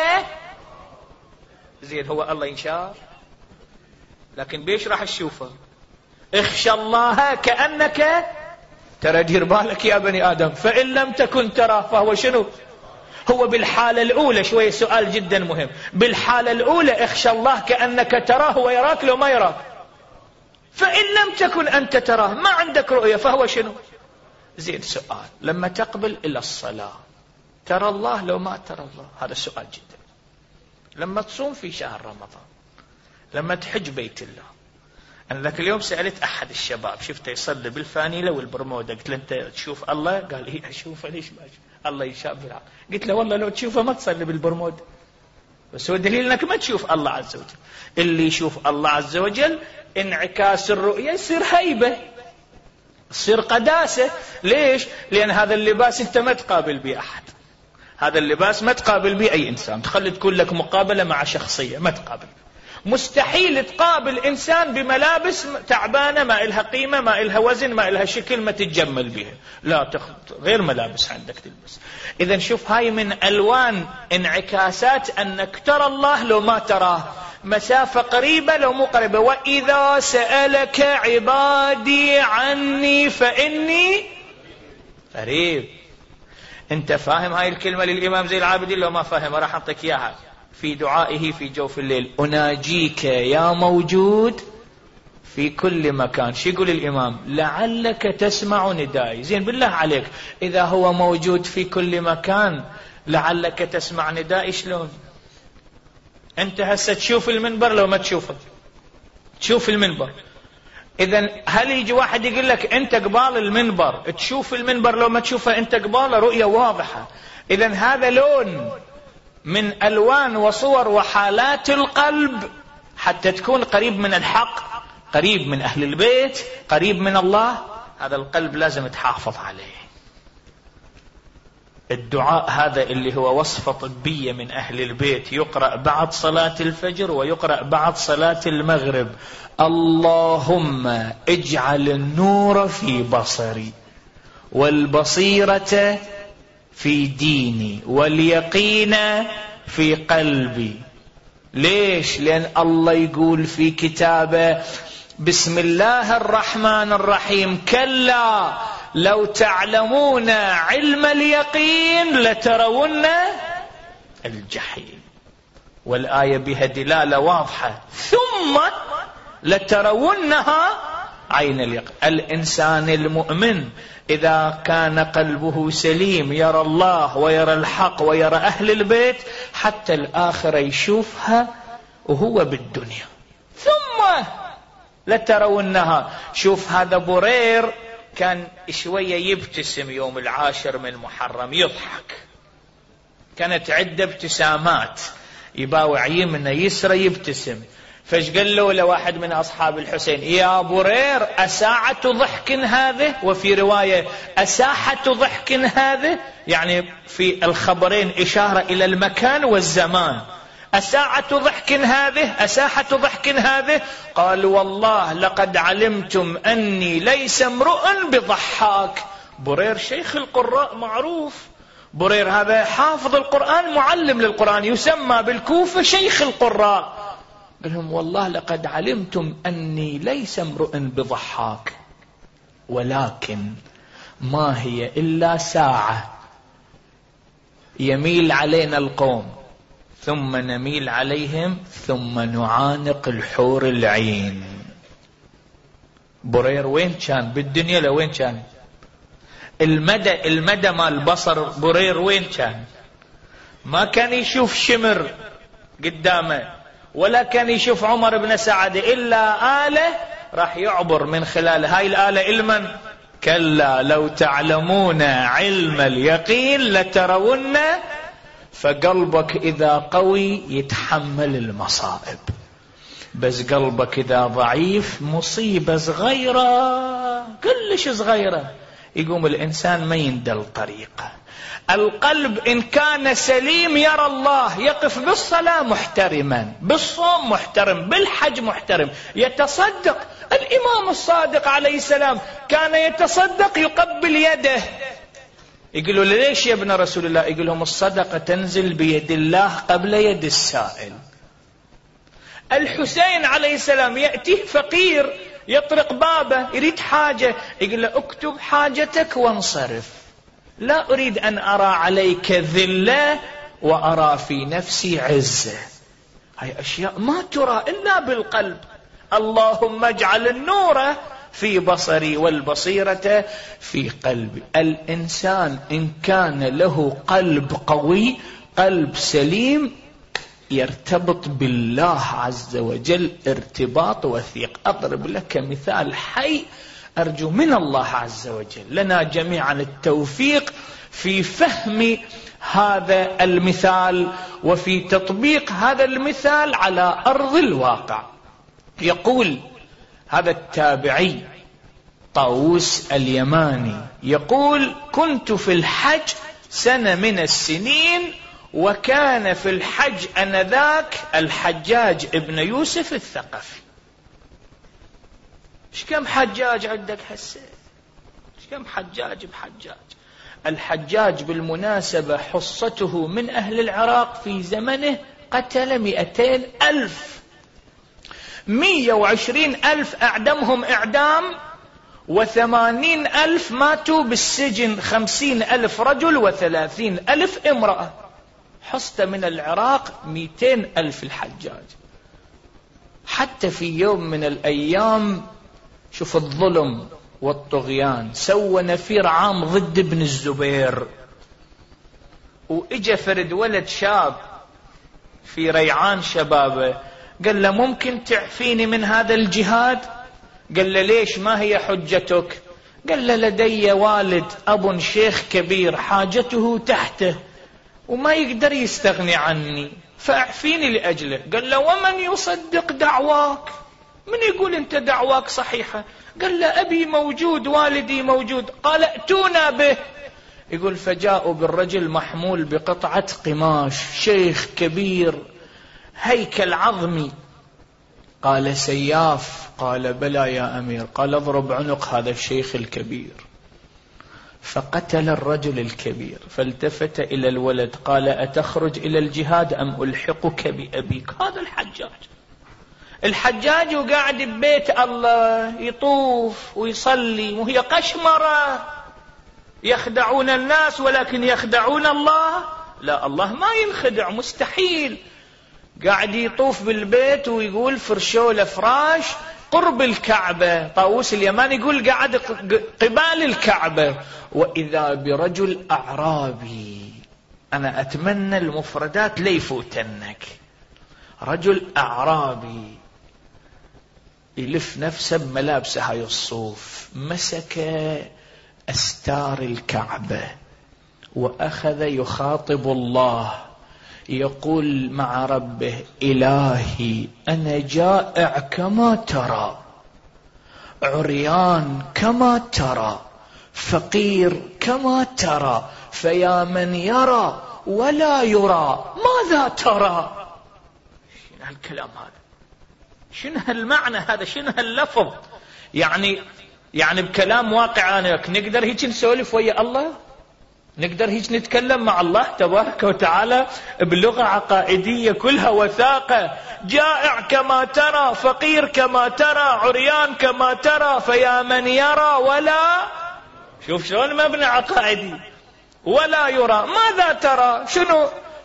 زين. هو الله ينشاف، لكن بيش راح تشوفه؟ اخشى الله كأنك ترى. دير بالك يا بني آدم، فإن لم تكن ترى فهو شنو؟ هو بالحالة الأولى، شوية سؤال جدا مهم، بالحالة الأولى اخشى الله كأنك تراه، هو يراك لو ما يراك؟ فإن لم تكن أنت تراه، ما عندك رؤية، فهو شنو؟ زين. سؤال: لما تقبل إلى الصلاة ترى الله لو ما ترى الله؟ هذا سؤال جدا. لما تصوم في شهر رمضان، لما تحج بيت الله. أنا ذاك اليوم سألت أحد الشباب، شفته يصلي بالفانيلة والبرمودة، قلت له: أنت تشوف الله؟ قال: إيه أشوفه. ليش ما أشوف الله؟ يشاف بالعقل. قلت له: والله لو تشوفه ما تصلي بالبرمودة، بس هو دليل أنك ما تشوف الله عز وجل. اللي يشوف الله عز وجل انعكاس الرؤية يصير هيبة، يصير قداسة. ليش؟ لأن هذا اللباس أنت ما تقابل به أحد، هذا اللباس ما تقابل به أي إنسان. تخلي تكون لك مقابلة مع شخصية، ما تقابل. مستحيل تقابل إنسان بملابس تعبانة ما إلها قيمة، ما إلها وزن، ما إلها شكل، ما تتجمل بها. لا، تخ... غير ملابس عندك تلبس. إذن شوف، هاي من ألوان انعكاسات أنك ترى الله لو ما تراه، مسافة قريبة لو مو قريبة. وإذا سألك عبادي عني فإني قريب. أنت فاهم هاي الكلمة للإمام زين العابدين؟ لو ما فاهم راح أعطيك إياها في دعائه في جوف الليل: أناجيك يا موجود في كل مكان. شو يقول الإمام؟ لعلك تسمع ندائي. زين، بالله عليك، إذا هو موجود في كل مكان لعلك تسمع ندائي، شلون؟ أنت هسه تشوف المنبر لو ما تشوفه؟ تشوف المنبر. إذن هل يجي واحد يقول لك أنت قبال المنبر تشوف المنبر لو ما تشوفه؟ أنت قباله، رؤية واضحة. إذن هذا لون من ألوان وصور وحالات القلب حتى تكون قريب من الحق، قريب من أهل البيت، قريب من الله. هذا القلب لازم تحافظ عليه. الدعاء هذا اللي هو وصفة طبية من أهل البيت، يقرأ بعد صلاة الفجر ويقرأ بعد صلاة المغرب: اللهم اجعل النور في بصري، والبصيرة في ديني، واليقين في قلبي. ليش؟ لأن الله يقول في كتابه: بسم الله الرحمن الرحيم: كلا لو تعلمون علم اليقين لترون الجحيم. والآية بها دلالة واضحة: ثم لترونها عين اليقين. الإنسان المؤمن إذا كان قلبه سليم يرى الله ويرى الحق ويرى أهل البيت حتى الآخرة يشوفها وهو بالدنيا. ثم لترونها. شوف هذا برير كان شوية يبتسم يوم العاشر من محرم، يضحك، كانت عدة ابتسامات، يباوع يمنى يسرى يبتسم. فايش قال له لواحد من أصحاب الحسين: يا برير أساعة ضحك هذه؟ وفي رواية أساحة ضحك هذه، يعني في الخبرين إشارة إلى المكان والزمان. أساعة ضحك هذه؟ أساحة ضحك هذه؟ قال: والله لقد علمتم أني ليس امرؤ بضحاك. برير شيخ القراء معروف، برير هذا حافظ القرآن، معلم للقرآن، يسمى بالكوفة شيخ القراء. قال لهم: والله لقد علمتم أني ليس امرؤ بضحاك، ولكن ما هي إلا ساعة يميل علينا القوم ثم نميل عليهم ثم نعانق الحور العين. برير وين كان بالدنيا؟ لوين كان؟ المدى المدى مال البصر برير وين كان؟ ما كان يشوف شمر قدامه، ولا كان يشوف عمر بن سعد، إلا آلة راح يعبر من خلال هاي الآلة علما. كلا لو تعلمون علم اليقين لترون، فقلبك إذا قوي يتحمل المصائب، بس قلبك إذا ضعيف مصيبة صغيرة كلش صغيرة يقوم الإنسان ما يندل طريقه. القلب إن كان سليم يرى الله، يقف بالصلاة محترما، بالصوم محترم، بالحج محترم، يتصدق. الإمام الصادق عليه السلام كان يتصدق يقبل يده. يقولوا ليش يا ابن رسول الله؟ يقول لهم الصدقة تنزل بيد الله قبل يد السائل. الحسين عليه السلام يأتيه فقير يطرق بابه يريد حاجة، يقول له اكتب حاجتك وانصرف، لا أريد أن أرى عليك ذلة وأرى في نفسي عزة. هاي أشياء ما ترى إلا بالقلب. اللهم اجعل النور في بصري والبصيرة في قلبي. الإنسان إن كان له قلب قوي، قلب سليم، يرتبط بالله عز وجل ارتباط وثيق. أضرب لك مثال حي أرجو من الله عز وجل لنا جميعا التوفيق في فهم هذا المثال وفي تطبيق هذا المثال على أرض الواقع. يقول هذا التابعي طاووس اليماني، يقول كنت في الحج سنة من السنين، وكان في الحج أنذاك الحجاج ابن يوسف الثقفي. ايش كم حجاج عندك هسه؟ ايش كم حجاج بحجاج؟ الحجاج بالمناسبة حصته من أهل العراق في زمنه قتل مئتين ألف، مية وعشرين ألف أعدمهم إعدام، وثمانين ألف ماتوا بالسجن، خمسين ألف رجل وثلاثين ألف امرأة. حصت من العراق مئتين ألف الحجاج. حتى في يوم من الأيام شوف الظلم والطغيان، سوى نفير عام ضد ابن الزبير، وإجا فرد ولد شاب في ريعان شبابه قال له ممكن تعفيني من هذا الجهاد؟ قال له ليش؟ ما هي حجتك؟ قال له لدي والد أب شيخ كبير حاجته تحته وما يقدر يستغني عني، فاعفيني لأجله. قال له ومن يصدق دعواك؟ من يقول انت دعواك صحيحة؟ قال له أبي موجود، والدي موجود. قال ائتونا به. يقول فجاءوا بالرجل محمول بقطعة قماش، شيخ كبير هيكل عظمي. قال سياف؟ قال بلى يا أمير. قال اضرب عنق هذا الشيخ الكبير. فقتل الرجل الكبير، فالتفت إلى الولد قال أتخرج إلى الجهاد أم ألحقك بأبيك؟ هذا الحجاج. الحجاج وقاعد ببيت الله يطوف ويصلي، وهي قشمرة يخدعون الناس ولكن يخدعون الله. لا، الله ما ينخدع، مستحيل. قاعد يطوف بالبيت ويقول فرشوا له فراش قرب الكعبة. طاووس اليماني يقول قاعد قبال الكعبة، وإذا برجل أعرابي. أنا أتمنى المفردات ليفوتنك. رجل أعرابي يلف نفسه بملابسه هاي الصوف، مسك أستار الكعبة وأخذ يخاطب الله، يقول مع ربه إلهي أنا جائع كما ترى، عريان كما ترى، فقير كما ترى، فيا من يرى ولا يرى ماذا ترى؟ شنو هالكلام هذا؟ شنو هالمعنى هذا؟ شنو هاللفظ؟ يعني يعني بكلام واقع أنا نقدر هيك نسولف ويا الله؟ نقدر هيك نتكلم مع الله تبارك وتعالى بلغة عقائدية كلها وثاقة؟ جائع كما ترى، فقير كما ترى، عريان كما ترى، فيا من يرى ولا، شوف شلون مبنى عقائدي، ولا يرى ماذا ترى؟ شنو؟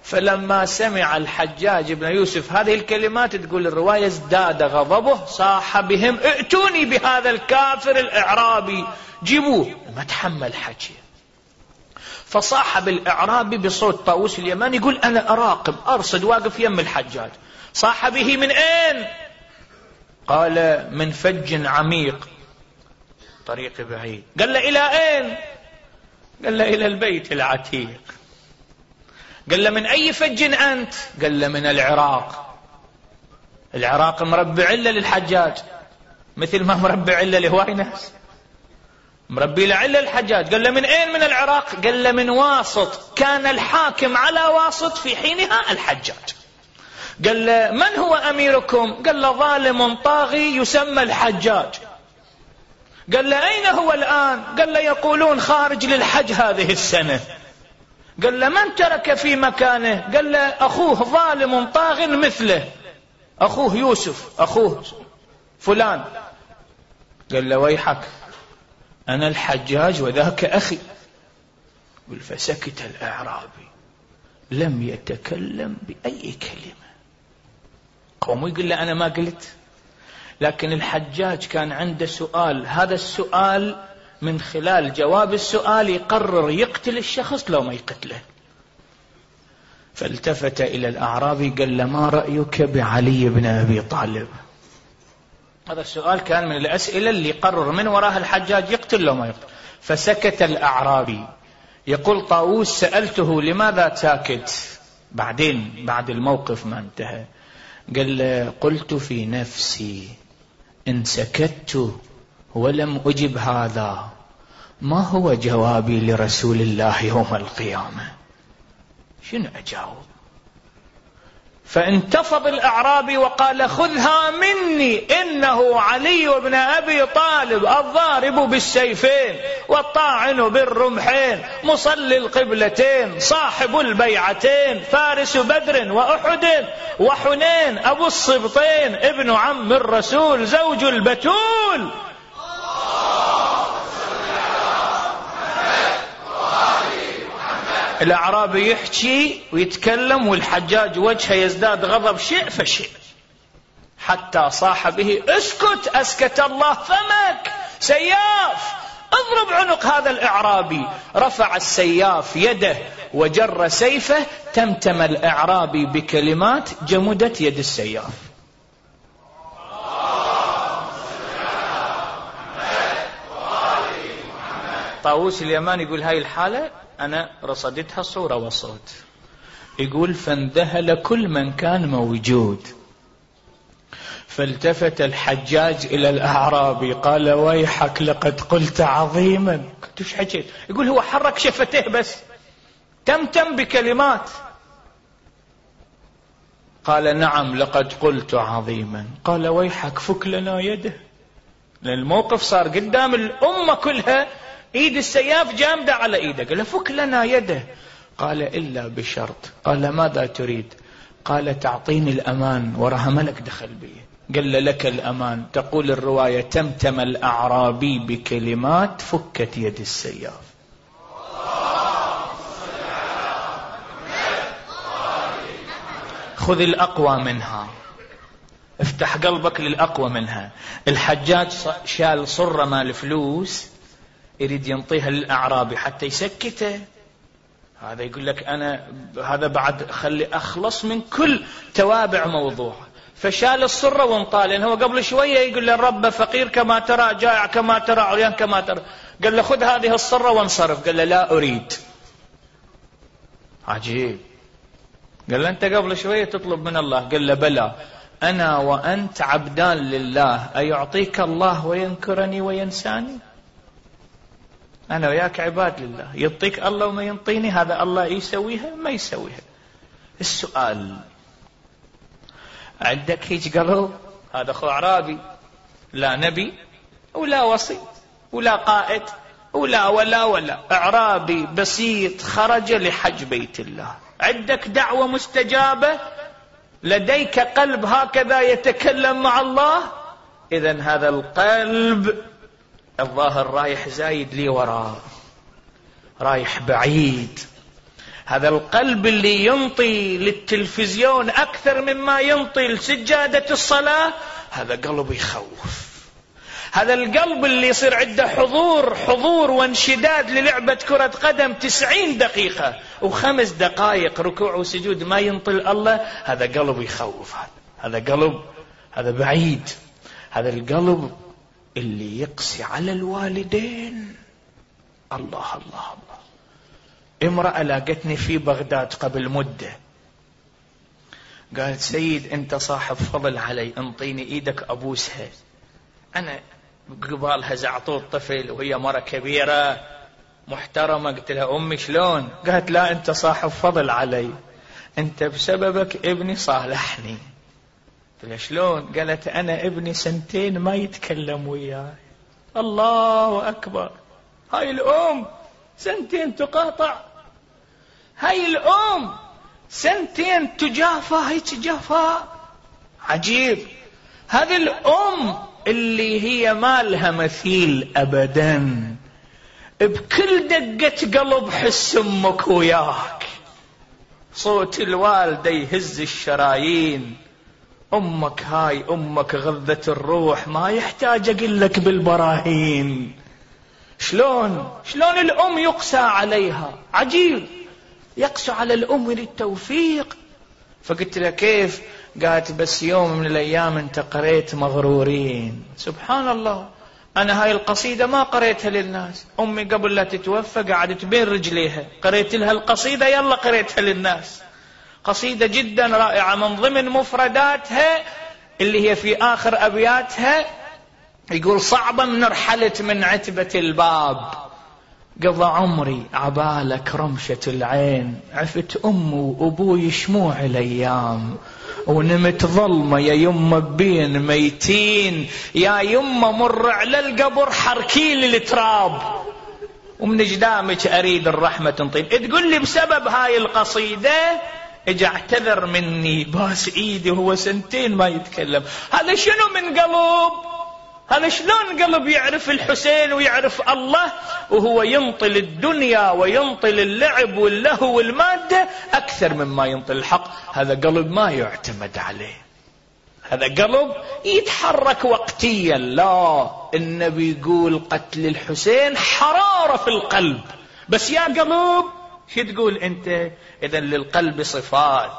فلما سمع الحجاج بن يوسف هذه الكلمات، تقول الرواية، ازداد غضبه، صاح بهم ائتوني بهذا الكافر الإعرابي، جيبوه. ما تحمل حكي، فصاح بالإعرابي بصوت طاووس اليماني، يقول أنا أراقب أرصد واقف يم الحجاج. صاح به من أين؟ قال من فج عميق، طريق بعيد. قال له إلى أين؟ قال له إلى البيت العتيق. قال له من أي فج أنت؟ قال له من العراق. العراق مربع علة للحجاج، مثل ما مربع علة لهواي ناس، مربي لعلة الحجاج. قال له من أين؟ من العراق. قال له من واسط، كان الحاكم على واسط في حينها الحجاج. قال له من هو أميركم؟ قال له ظالم طاغي يسمى الحجاج. قال له أين هو الآن؟ قال له يقولون خارج للحج هذه السنة. قال له من ترك في مكانه؟ قال له أخوه ظالم طاغ مثله، أخوه يوسف، أخوه فلان. قال له ويحك، أنا الحجاج وذاك أخي. فسكت الأعرابي لم يتكلم بأي كلمة. قوم يقول له أنا ما قلت، لكن الحجاج كان عنده سؤال، هذا السؤال من خلال جواب السؤال يقرر يقتل الشخص لو ما يقتله. فالتفت إلى الأعرابي قال له ما رأيك بعلي بن أبي طالب؟ هذا السؤال كان من الأسئلة اللي يقرر من وراها الحجاج يقتل لو ما يقتل. فسكت الأعرابي. يقول طاووس سألته لماذا ساكت بعدين بعد الموقف ما انتهى؟ قال له قلت في نفسي إن سكت ولم أجب هذا ما هو جوابي لرسول الله يوم القيامة؟ شنو أجاوب؟ فانتفض الأعرابي وقال خذها مني إنه علي بن أبي طالب الضارب بالسيفين والطاعن بالرمحين مصلي القبلتين صاحب البيعتين فارس بدر وأحد وحنين أبو الصبطين ابن عم الرسول زوج البتول. الأعرابي يحكي ويتكلم والحجاج وجهه يزداد غضب شيء فشيء، حتى صاح به اسكت أسكت الله فمك، سياف اضرب عنق هذا الأعرابي. رفع السياف يده وجر سيفه، تمتم الأعرابي بكلمات جمدت يد السياف. طاووس اليماني يقول هاي الحالة أنا رصدتها صورة وصوت. يقول فانذهل كل من كان موجود، فالتفت الحجاج إلى الأعرابي قال ويحك لقد قلت عظيما. قلت ايش حكيت؟ يقول هو حرك شفتيه بس تمتم بكلمات. قال نعم لقد قلت عظيما. قال ويحك فك لنا يده، لأن الموقف صار قدام الأمة كلها، ايد السياف جامدة على ايده. قال فك لنا يده. قال إلا بشرط. قال ماذا تريد؟ قال تعطيني الأمان وراها ملك دخل بي. قال لك الأمان. تقول الرواية تمتم الأعرابي بكلمات فكت يد السياف. خذ الأقوى منها، افتح قلبك للأقوى منها. الحجاج شال صرة مال فلوس يريد ينطيها للأعرابي حتى يسكته. هذا يقول لك أنا هذا بعد خلي أخلص من كل توابع موضوع. فشال الصرة وانطال، لأنه هو قبل شوية يقول له الرب فقير كما ترى، جائع كما ترى، عريان كما ترى. قال له خذ هذه الصرة وانصرف. قال له لا أريد. عجيب. قال له أنت قبل شوية تطلب من الله. قال له بلى، أنا وأنت عبدان لله، أيعطيك الله وينكرني وينساني؟ أنا وياك عباد لله، يعطيك الله وما ينطيني، هذا الله يسويها ما يسويها. السؤال عندك هيج قبل؟ هذا أخو أعرابي، لا نبي ولا وصي ولا قائد ولا ولا ولا، أعرابي بسيط خرج لحج بيت الله. عندك دعوة مستجابة، لديك قلب هكذا يتكلم مع الله. إذن هذا القلب الظاهر رايح زايد لي وراه، رايح بعيد. هذا القلب اللي ينطي للتلفزيون أكثر مما ينطي لسجادة الصلاة، هذا قلب يخوف. هذا القلب اللي يصير عنده حضور حضور وانشداد للعبة كرة قدم تسعين دقيقة وخمس دقائق ركوع وسجود ما ينطي الله، هذا قلب يخوف. هذا قلب، هذا بعيد. هذا القلب اللي يقسي على الوالدين. الله الله الله. امرأة لاقتني في بغداد قبل مدة، قالت سيد أنت صاحب فضل علي، انطيني إيدك أبوسها. أنا قبالها زعطوط طفل وهي مرة كبيرة محترمة، قلت لها أمي شلون؟ قالت لا أنت صاحب فضل علي، أنت بسببك ابني صالحني. قلت لها شلون؟ قالت أنا ابني سنتين ما يتكلم وياي. الله أكبر. هاي الأم سنتين تقاطع، هاي الأم سنتين تجافى، هاي تجافى. عجيب. هذه الأم اللي هي ما لها مثيل أبدا، بكل دقة قلب حس أمك وياك. صوت الوالدة يهز الشرايين. أمك هاي أمك غذة الروح، ما يحتاج أقول لك بالبراهين. شلون شلون الأم يقسى عليها. عجيب. يقسى على الأم للتوفيق. فقلت له كيف؟ قالت بس يوم من الأيام أنت قريت مغرورين. سبحان الله. أنا هاي القصيدة ما قريتها للناس، أمي قبل لا تتوفى قعدت بين رجليها قريت لها القصيدة، يلا قريتها للناس. قصيدة جدا رائعة، من ضمن مفرداتها اللي هي في آخر أبياتها يقول صعبا من رحلت من عتبة الباب، قضى عمري عبالك رمشة العين، عفت أمي وأبوي شموع الأيام، ونمت ظلمة يا يمه بين ميتين، يا يمه مر على القبر حركيلي التراب، ومن جدامك أريد الرحمة تنطين. تقول لي بسبب هاي القصيدة اجي اعتذر مني، باس ايدي وهو سنتين ما يتكلم. هذا شنو من قلب؟ هذا شلون قلب يعرف الحسين ويعرف الله وهو ينطل الدنيا وينطل اللعب واللهو والمادة أكثر مما ينطل الحق؟ هذا قلب ما يعتمد عليه، هذا قلب يتحرك وقتيا. لا، النبي يقول قتل الحسين حرارة في القلب. بس يا قلب شو تقول أنت؟ إذن للقلب صفات،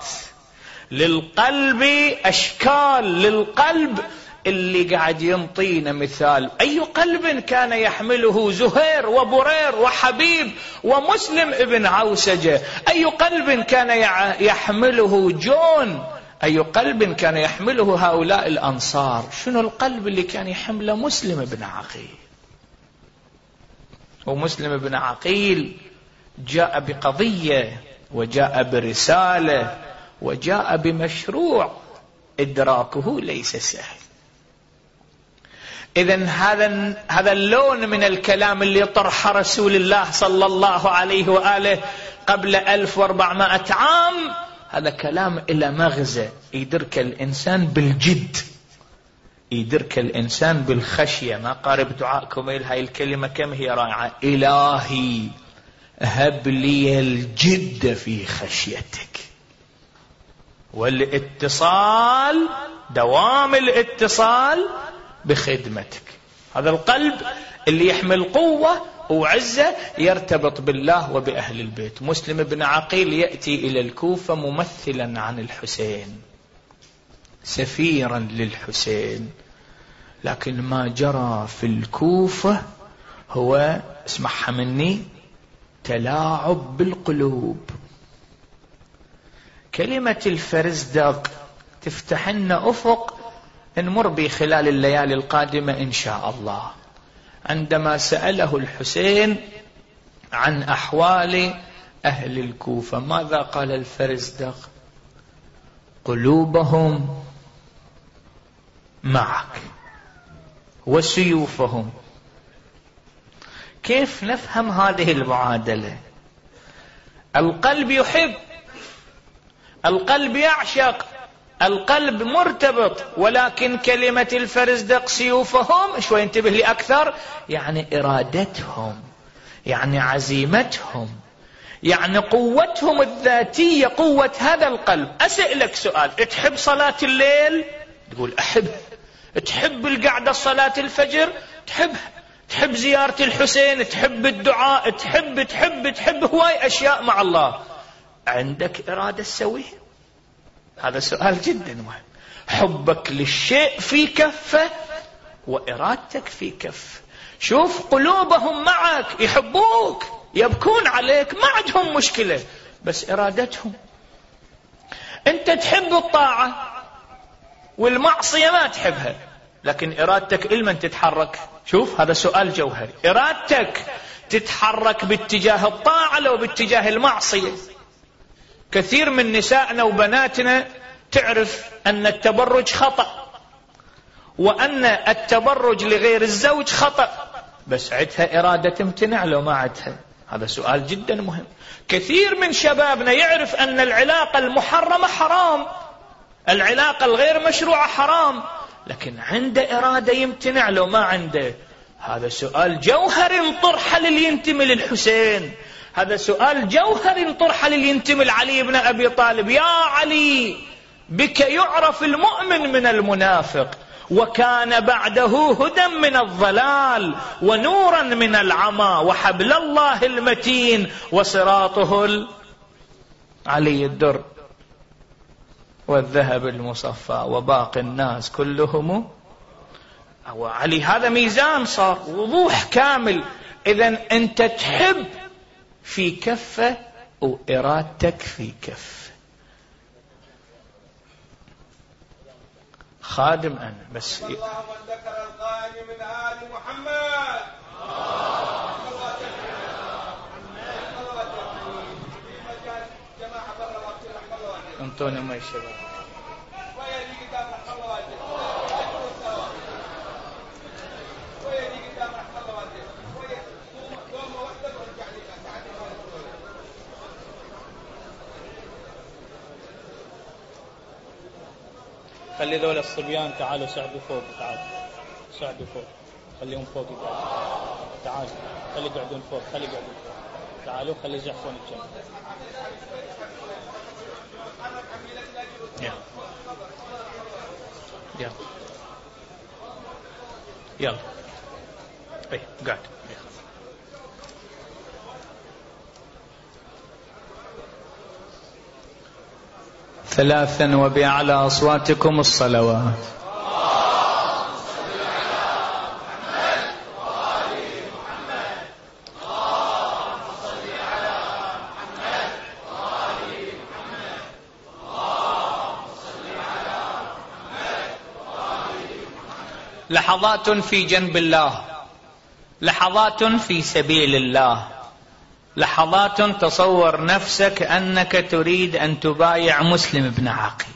للقلب أشكال، للقلب اللي قاعد ينطينا مثال. أي قلب كان يحمله زهير وبرير وحبيب ومسلم ابن عوسجة؟ أي قلب كان يحمله جون؟ أي قلب كان يحمله هؤلاء الأنصار؟ شنو القلب اللي كان يحمله مسلم ابن عقيل؟ ومسلم ابن عقيل جاء بقضية وجاء برسالة وجاء بمشروع إدراكه ليس سهل. إذن هذا هذا اللون من الكلام اللي طرح رسول الله صلى الله عليه وآله قبل ألف وأربعمائة عام، هذا كلام إلى مغزى يدرك الإنسان بالجد، يدرك الإنسان بالخشية. ما قارب دعاءكم إلى هاي الكلمة كم هي رائعة. إلهي هب لي الجد في خشيتك والاتصال، دوام الاتصال بخدمتك. هذا القلب اللي يحمل قوة وعزة يرتبط بالله وبأهل البيت. مسلم بن عقيل يأتي إلى الكوفة ممثلا عن الحسين، سفيرا للحسين، لكن ما جرى في الكوفة هو اسمعها مني تلاعب بالقلوب. كلمة الفرزدق تفتح لنا أفق نمر به خلال الليالي القادمة إن شاء الله. عندما سأله الحسين عن أحوال أهل الكوفة ماذا قال الفرزدق؟ قلوبهم معك وسيوفهم. كيف نفهم هذه المعادلة؟ القلب يحب، القلب يعشق، القلب مرتبط، ولكن كلمة الفرزدق سيوفهم شوي انتبه لي أكثر، يعني إرادتهم، يعني عزيمتهم، يعني قوتهم الذاتية قوة هذا القلب. أسألك سؤال، تحب صلاة الليل؟ تقول أحب. تحب القعدة صلاة الفجر؟ تحبها. تحب زيارة الحسين؟ تحب الدعاء؟ تحب تحب تحب هواي أشياء مع الله. عندك إرادة تسويها؟ هذا سؤال جدا مهم. حبك للشيء في كفة وإرادتك في كفة. شوف قلوبهم معك، يحبوك، يبكون عليك، ما عندهم مشكلة، بس إرادتهم. أنت تحب الطاعة والمعصية ما تحبها، لكن إرادتك إلمن تتحرك؟ شوف هذا سؤال جوهري. إرادتك تتحرك باتجاه الطاعة لو باتجاه المعصية؟ كثير من نسائنا وبناتنا تعرف أن التبرج خطأ، وأن التبرج لغير الزوج خطأ، بس عدها إرادة تمتنع لو ما عدها؟ هذا سؤال جدا مهم. كثير من شبابنا يعرف أن العلاقة المحرمة حرام، العلاقة الغير مشروعة حرام، لكن عنده إرادة يمتنع لو ما عنده؟ هذا سؤال جوهري طرح للي ينتمي للحسين، هذا سؤال جوهري طرح للي ينتمي لعلي بن أبي طالب. يا علي بك يعرف المؤمن من المنافق، وكان بعده هدى من الضلال ونورا من العمى وحبل الله المتين وصراطه علي الدر والذهب المصفى وباقي الناس كلهم أو علي. هذا ميزان صار وضوح كامل. إذن أنت تحب في كفة وإرادتك في كفة. خادم أنا بس. اللهم ذكر القائم من آل محمد. انطوني ما يشبه. خلي ذول الصبيان تعالوا ساعدوا فوق، تعالوا ساعدوا فوق، خليهم فوق يقعدوا. تعالوا خلي يقعدون فوق، خلي يقعدون فوق. تعالوا خلي يزحفون الجنب. يلا يلا يلا اي قاعد. ثلاثا وبأعلى أصواتكم الصلوات. لحظات في جنب الله، لحظات في سبيل الله، لحظات تصور نفسك أنك تريد أن تبايع مسلم بن عقيل،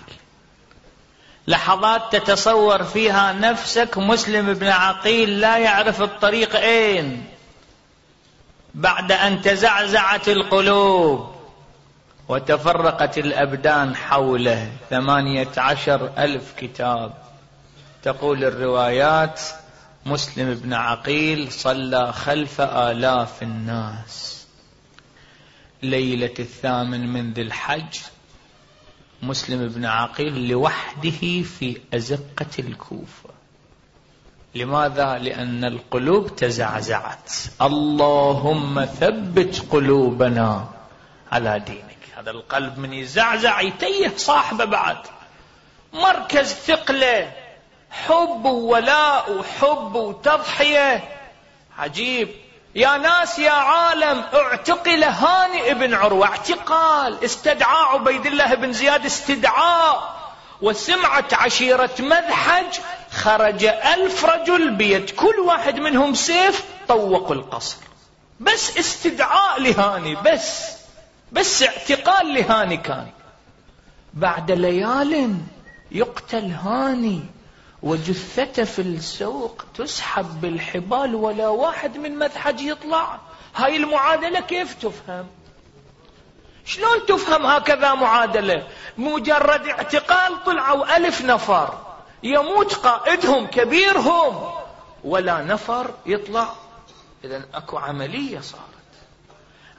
لحظات تتصور فيها نفسك مسلم بن عقيل لا يعرف الطريق أين، بعد أن تزعزعت القلوب وتفرقت الأبدان حوله. ثمانية عشر ألف كتاب. تقول الروايات مسلم بن عقيل صلى خلف آلاف الناس. ليلة الثامن من ذي الحج مسلم بن عقيل لوحده في أزقة الكوفة. لماذا؟ لأن القلوب تزعزعت. اللهم ثبت قلوبنا على دينك. هذا القلب من يزعزع يتيه صاحبه بعد. مركز ثقله، حب وولاء وحب وتضحية عجيب. يا ناس يا عالم، اعتقل هانئ بن عروة اعتقال، استدعاء عبيد الله بن زياد استدعاء، وسمعت عشيرة مذحج خرج ألف رجل بيد كل واحد منهم سيف، طوقوا القصر. بس استدعاء لهاني، بس بس اعتقال لهاني كان. بعد ليال يقتل هاني وجثته في السوق تسحب بالحبال ولا واحد من مذحج يطلع. هاي المعادلة كيف تفهم؟ شلون تفهم هكذا معادلة؟ مجرد اعتقال طلعوا ألف نفر، يموت قائدهم كبيرهم ولا نفر يطلع. إذن أكو عملية صارت،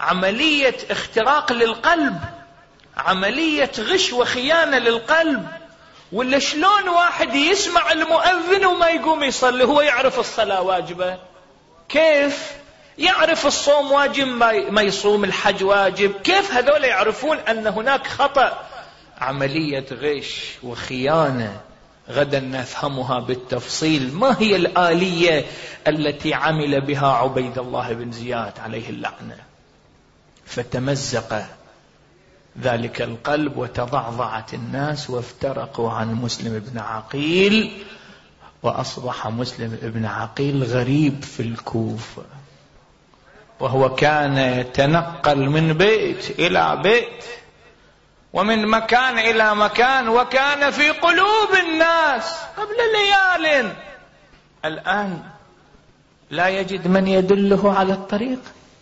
عملية اختراق للقلب، عملية غش وخيانة للقلب. ولا شلون واحد يسمع المؤذن وما يقوم يصلي؟ هو يعرف الصلاة واجبة، كيف يعرف الصوم واجب ما يصوم، الحج واجب، كيف هذول يعرفون أن هناك خطأ؟ عملية غش وخيانة. غدا نفهمها بالتفصيل. ما هي الآلية التي عمل بها عبيد الله بن زياد عليه اللعنة؟ فتمزق ذلك القلب وتضعضعت الناس وافترقوا عن مسلم بن عقيل، وأصبح مسلم بن عقيل غريب في الكوفة، وهو كان يتنقل من بيت إلى بيت ومن مكان إلى مكان، وكان في قلوب الناس قبل ليال. الآن لا يجد من يدله على الطريق.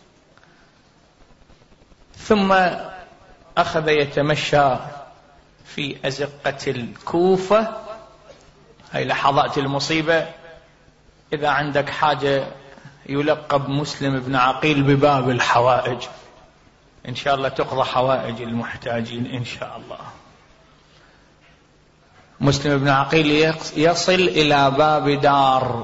ثم أخذ يتمشى في أزقة الكوفة. هاي لحظات المصيبة. إذا عندك حاجة يلقب مسلم بن عقيل بباب الحوائج، إن شاء الله تقضى حوائج المحتاجين إن شاء الله. مسلم بن عقيل يصل إلى باب دار،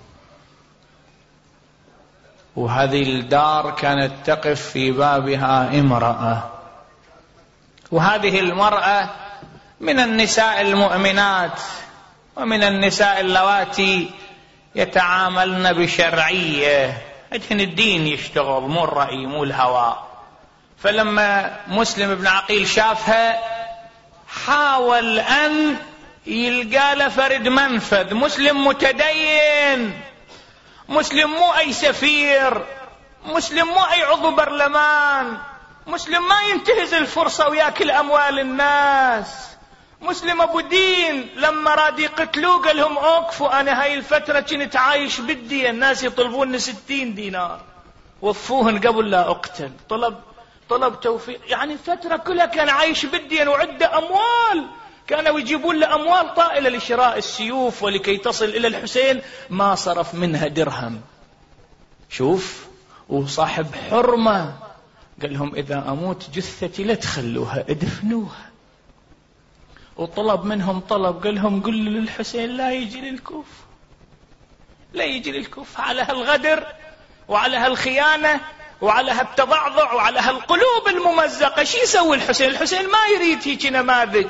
وهذه الدار كانت تقف في بابها امرأة، وهذه المرأة من النساء المؤمنات ومن النساء اللواتي يتعاملن بشرعية، عندهن الدين يشتغل مو الرأي مو الهوى. فلما مسلم بن عقيل شافها حاول أن يلقى له فرد منفذ. مسلم متدين، مسلم مو أي سفير، مسلم مو أي عضو برلمان، مسلم ما ينتهز الفرصة وياكل أموال الناس، مسلم أبو دين. لما راد يقتلوه قال لهم أوقفوا، أنا هاي الفترة كنت عايش بدي، الناس يطلبون ستين دينار، وفوهن قبل لا أقتل. طلب طلب توفيق، يعني الفترة كلها كان عايش بديا وعنده أموال، كانوا يجيبون له أموال طائلة لشراء السيوف ولكي تصل إلى الحسين، ما صرف منها درهم. شوف، وصاحب حرمة. قال لهم إذا أموت جثتي لا تخلوها، ادفنوها. وطلب منهم طلب، قال لهم قل للحسين لا يجي للكوف، لا يجي للكوف. على هالغدر وعلى هالخيانة وعلى هالتضعضع وعلى هالقلوب الممزقة شي يسوي الحسين؟ الحسين ما يريد هيك نماذج.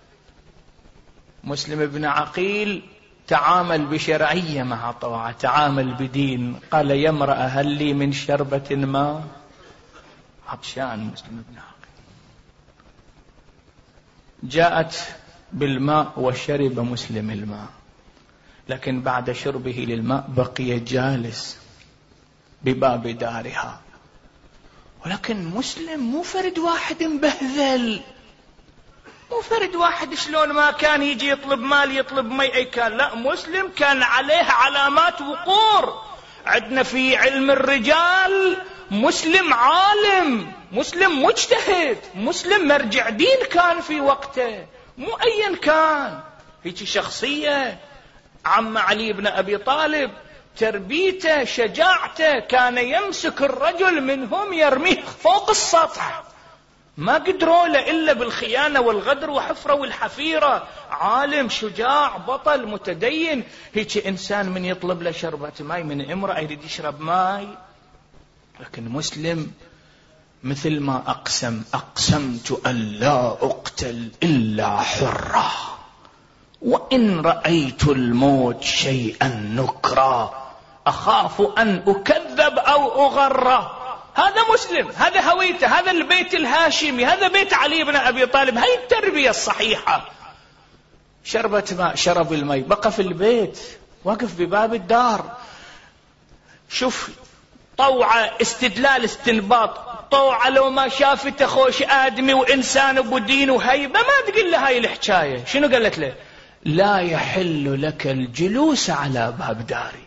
مسلم بن عقيل تعامل بشرعية مع طاعة، تعامل بدين. قال يا امرأة هل لي من شربة ماء؟ عطشان مسلم بن عقيل. جاءت بالماء وشرب مسلم الماء، لكن بعد شربه للماء بقي جالس بباب دارها. ولكن مسلم مو فرد واحد مبهذل، مو فرد واحد شلون ما كان يجي يطلب مال يطلب مي أي كان. لا، مسلم كان عليه علامات وقور. عندنا في علم الرجال مسلم عالم، مسلم مجتهد، مسلم مرجع دين كان في وقته، مو أيا كان. هيك شخصية. عم علي بن أبي طالب تربيته شجاعته، كان يمسك الرجل منهم يرميه فوق السطح، ما قدروا له إلا بالخيانة والغدر وحفرة والحفيرة. عالم شجاع بطل متدين. هيك إنسان من يطلب له شربة ماء من امرأة يريد يشرب ماء. لكن مسلم مثل ما أقسم، أقسمت أن لا أقتل إلا حرة، وإن رأيت الموت شيئا نكرا أخاف أن أكذب أو أغرى. هذا مسلم، هذا هويته، هذا البيت الهاشمي، هذا بيت علي بن أبي طالب. هاي التربية الصحيحة. شربة ماء، شرب الماء، بقى في البيت، وقف بباب الدار. شوف طوعة، استدلال، استنباط. طوعة لو ما شافته خوش آدمي وإنسان أبو دين وهيبة ما تقول له هاي الحكاية. شنو قالت له؟ لا يحل لك الجلوس على باب داري.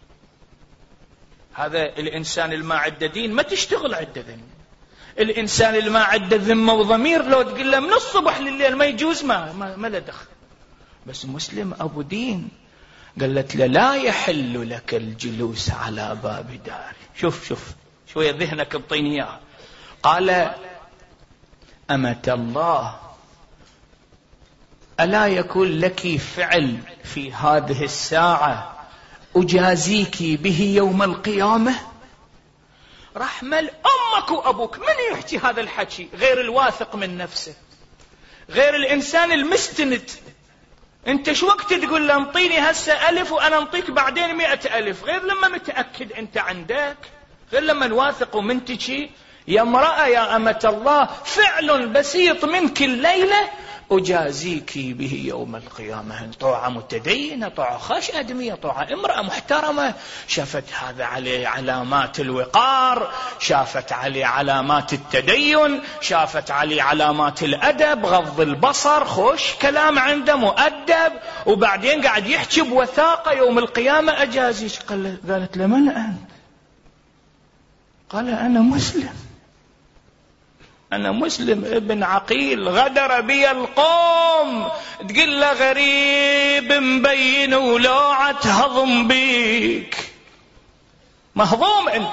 هذا الإنسان اللي ما عنده دين ما تشتغل عنده ذمة. الإنسان اللي ما عنده ذمة وضمير لو تقول له من الصبح لليل ما يجوز ما ما, ما له دخل. بس مسلم أبو دين قالت له لا يحل لك الجلوس على باب داري. شوف شوف شوية ذهنك بطيني إياه. قال: أمة الله، ألا يكون لك فعل في هذه الساعة أجازيك به يوم القيامة؟ رحمل أمك وأبوك، من يحكي هذا الحكي غير الواثق من نفسه، غير الإنسان المستند. أنت شو وقت تقول له انطيني هسه ألف وأنا انطيك بعدين مئة ألف، غير لما متأكد أنت عندك، غير لما واثق ومنتجي. يا امرأة يا أمة الله، فعل بسيط منك الليلة أجازيك به يوم القيامة. طوعة متدينة، طوعة خش أدمية، طوعة امرأة محترمة، شافت هذا عليه علامات الوقار، شافت عليه علامات التدين، شافت عليه علامات الأدب، غض البصر، خوش كلام عنده مؤدب، وبعدين قاعد يحكي بوثاقة يوم القيامة أجازيك. قالت له: من أنت؟ قال: أنا مسلم، أنا مسلم ابن عقيل، غدر بي القوم. تقول له: غريب مبين ولوعة هضم بيك، مهضوم أنت،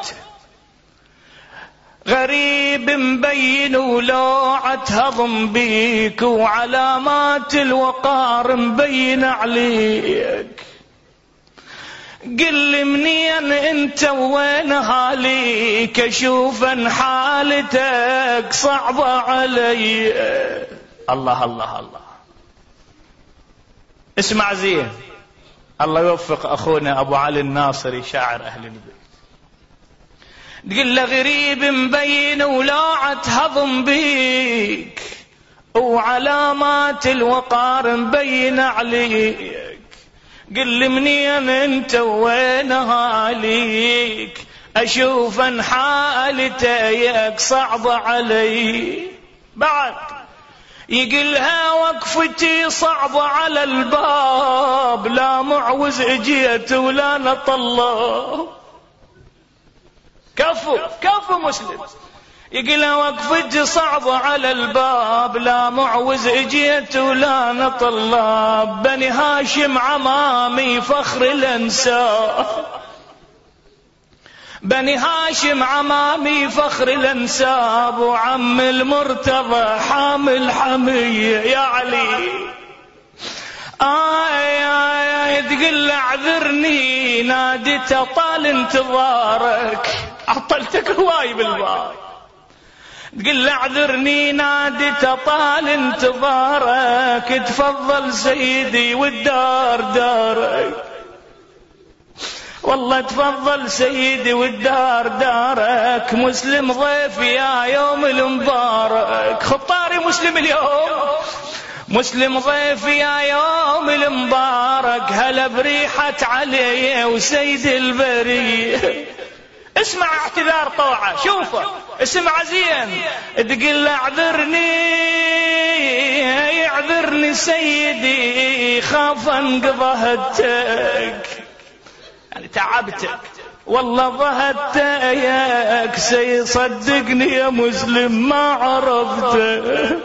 غريب مبين ولوعة هضم بيك، وعلامات الوقار مبين عليك. قل لي منين انت وين هاليك، اشوف ان حالتك صعبة علي. الله الله الله، اسمع زين، الله يوفق اخونا ابو علي الناصري شاعر اهل البيت. تقول له: غريب مبين ولاعة هضم بيك، وعلامات الوقار مبين عليك. قل لي منين انت وين هاليك، اشوف ان حالتك صعبة علي. بعد يقلها: وقفتي صعبة على الباب، لا معوز اجيت ولا نطلع. كفو كفو مسلم. يقلها: وقفتي صعبة على الباب، لا معوز اجيت ولا نطلع. بني هاشم عمامي فخر الانساب، بني هاشم عمامي فخر الانساب، وعم المرتضى حامل حمية. يا علي آي آي آي، تقول اعذرني ناديت طال انتظارك، عطلتك هواي بالباب. تقول اعذرني ناديت طال انتظارك، تفضل سيدي والدار دارك. والله تفضل سيدي والدار دارك، مسلم ضيف يا يوم المبارك. خطاري مسلم اليوم، مسلم ضيف يا يوم المبارك، هلا بريحة علي وسيد البرية. اسمع اعتذار طوعة، شوفه اسمع زين. تقول اعذرني اعذرني سيدي، خاف انقضى هدتك، يعني تعبتك، والله ضهدتك سيصدقني يا مسلم ما عرفتك،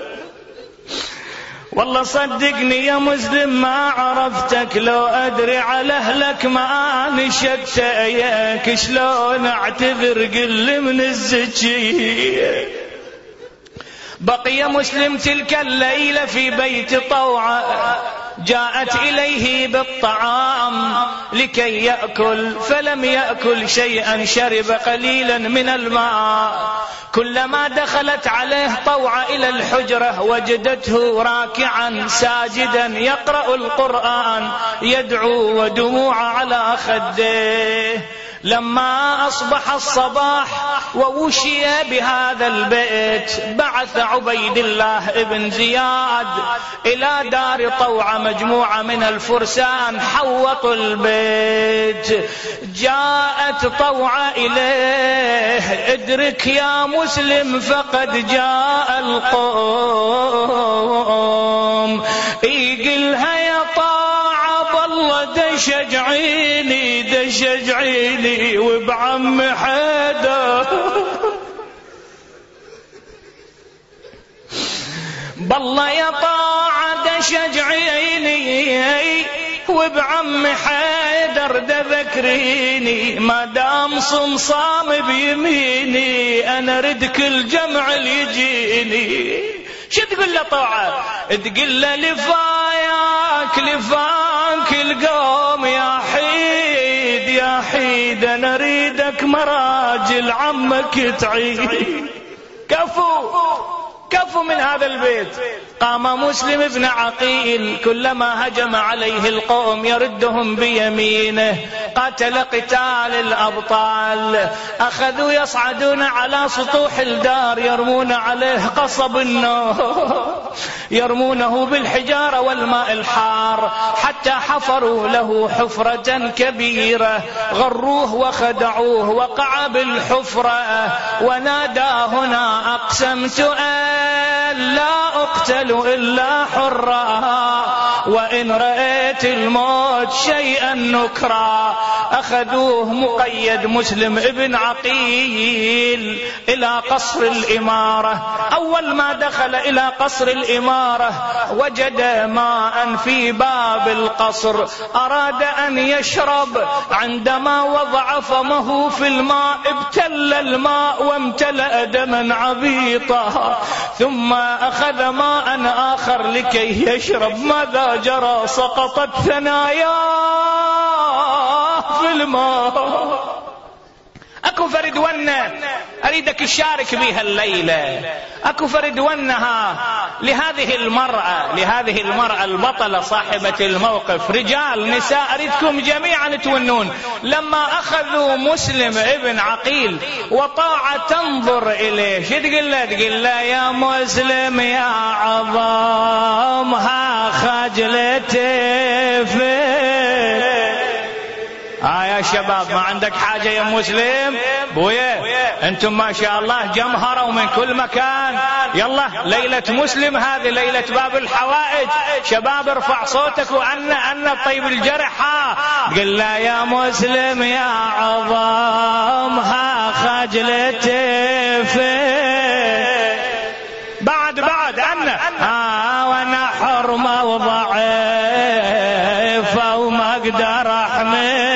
والله صدقني يا مسلم ما عرفتك. لو أدري على أهلك ما نشتيك، شلون أعتذر قل من الزكية. بقي مسلم تلك الليلة في بيت طوعة، جاءت إليه بالطعام لكي يأكل، فلم يأكل شيئا، شرب قليلا من الماء. كلما دخلت عليه طوعة إلى الحجرة وجدته راكعا ساجدا يقرأ القرآن، يدعو ودموع على خده. لما أصبح الصباح ووشي بهذا البيت، بعث عبيد الله ابن زياد إلى دار طوعة مجموعة من الفرسان حوطوا البيت. جاءت طوعة إليه: ادرك يا مسلم فقد جاء القوم. يقلها: يا طاعة بالله دشجعيني دشجعيني وبعم حدا، بالله يا طاعة دشجعيني وبعم حيدر تذكريني ما دام صمصام بيميني أنا رد كل جمع يجيني. شو تقول له طوعة؟ تقول له لفاياك لفاك القوم يا حيد يا حيد أنا ريدك مراجل عمك تعيد. كفو كفو من هذا البيت. قام مسلم بن عقيل كلما هجم عليه القوم يردهم بيمينه. قاتل قتال الأبطال. أخذوا يصعدون على سطوح الدار يرمون عليه قصب النار يرمونه بالحجارة والماء الحار حتى حفروا له حفرة كبيرة. غروه وخدعوه وقع بالحفرة ونادى هنا أقسمت أن لا أقتل إلا حرا وإن رأيت الموت شيئا نكرا. أخذوه مقيد مسلم ابن عقيل إلى قصر الإمارة. أول ما دخل إلى قصر الإمارة وجد ماء في باب القصر أراد أن يشرب. عندما وضع فمه في الماء ابتل الماء وامتلأ دما عبيطا. ثم أخذ ماء آخر لكي يشرب. ماذا جرى؟ سقطت ثناياه في الماء. أكو فرد ونة أريدك تشارك بها الليلة. أكو فرد ونها لهذه المرأة لهذه المرأة البطلة صاحبة الموقف. رجال نساء أريدكم جميعا تونون. لما أخذوا مسلم ابن عقيل وطاعة تنظر إليه شو تقول له؟ تقول له يا مسلم يا عظامها خجلتي في. آه يا شباب ما عندك حاجة يا مسلم؟ بويا انتم ما شاء الله جمهرة ومن كل مكان. يلا ليلة مسلم هذه ليلة باب الحوائج. شباب ارفع صوتك وأن أن طيب الجرح. قل لا يا مسلم يا عظامها خجلتي في. بعد بعد أنا آه وانا حرمة وضعيفة وما اقدر احمي.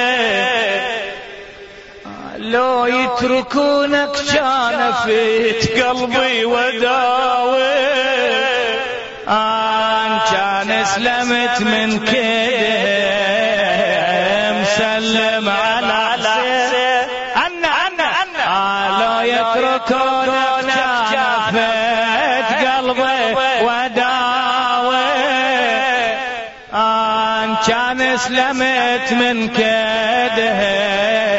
لو يتركونك كان فيت قلبي وداوي. ان كان اسلمت من كده مسلم على حسين. انا انا انا لو يتركونك كان فيت قلبي وداوي. ان كان اسلمت من كده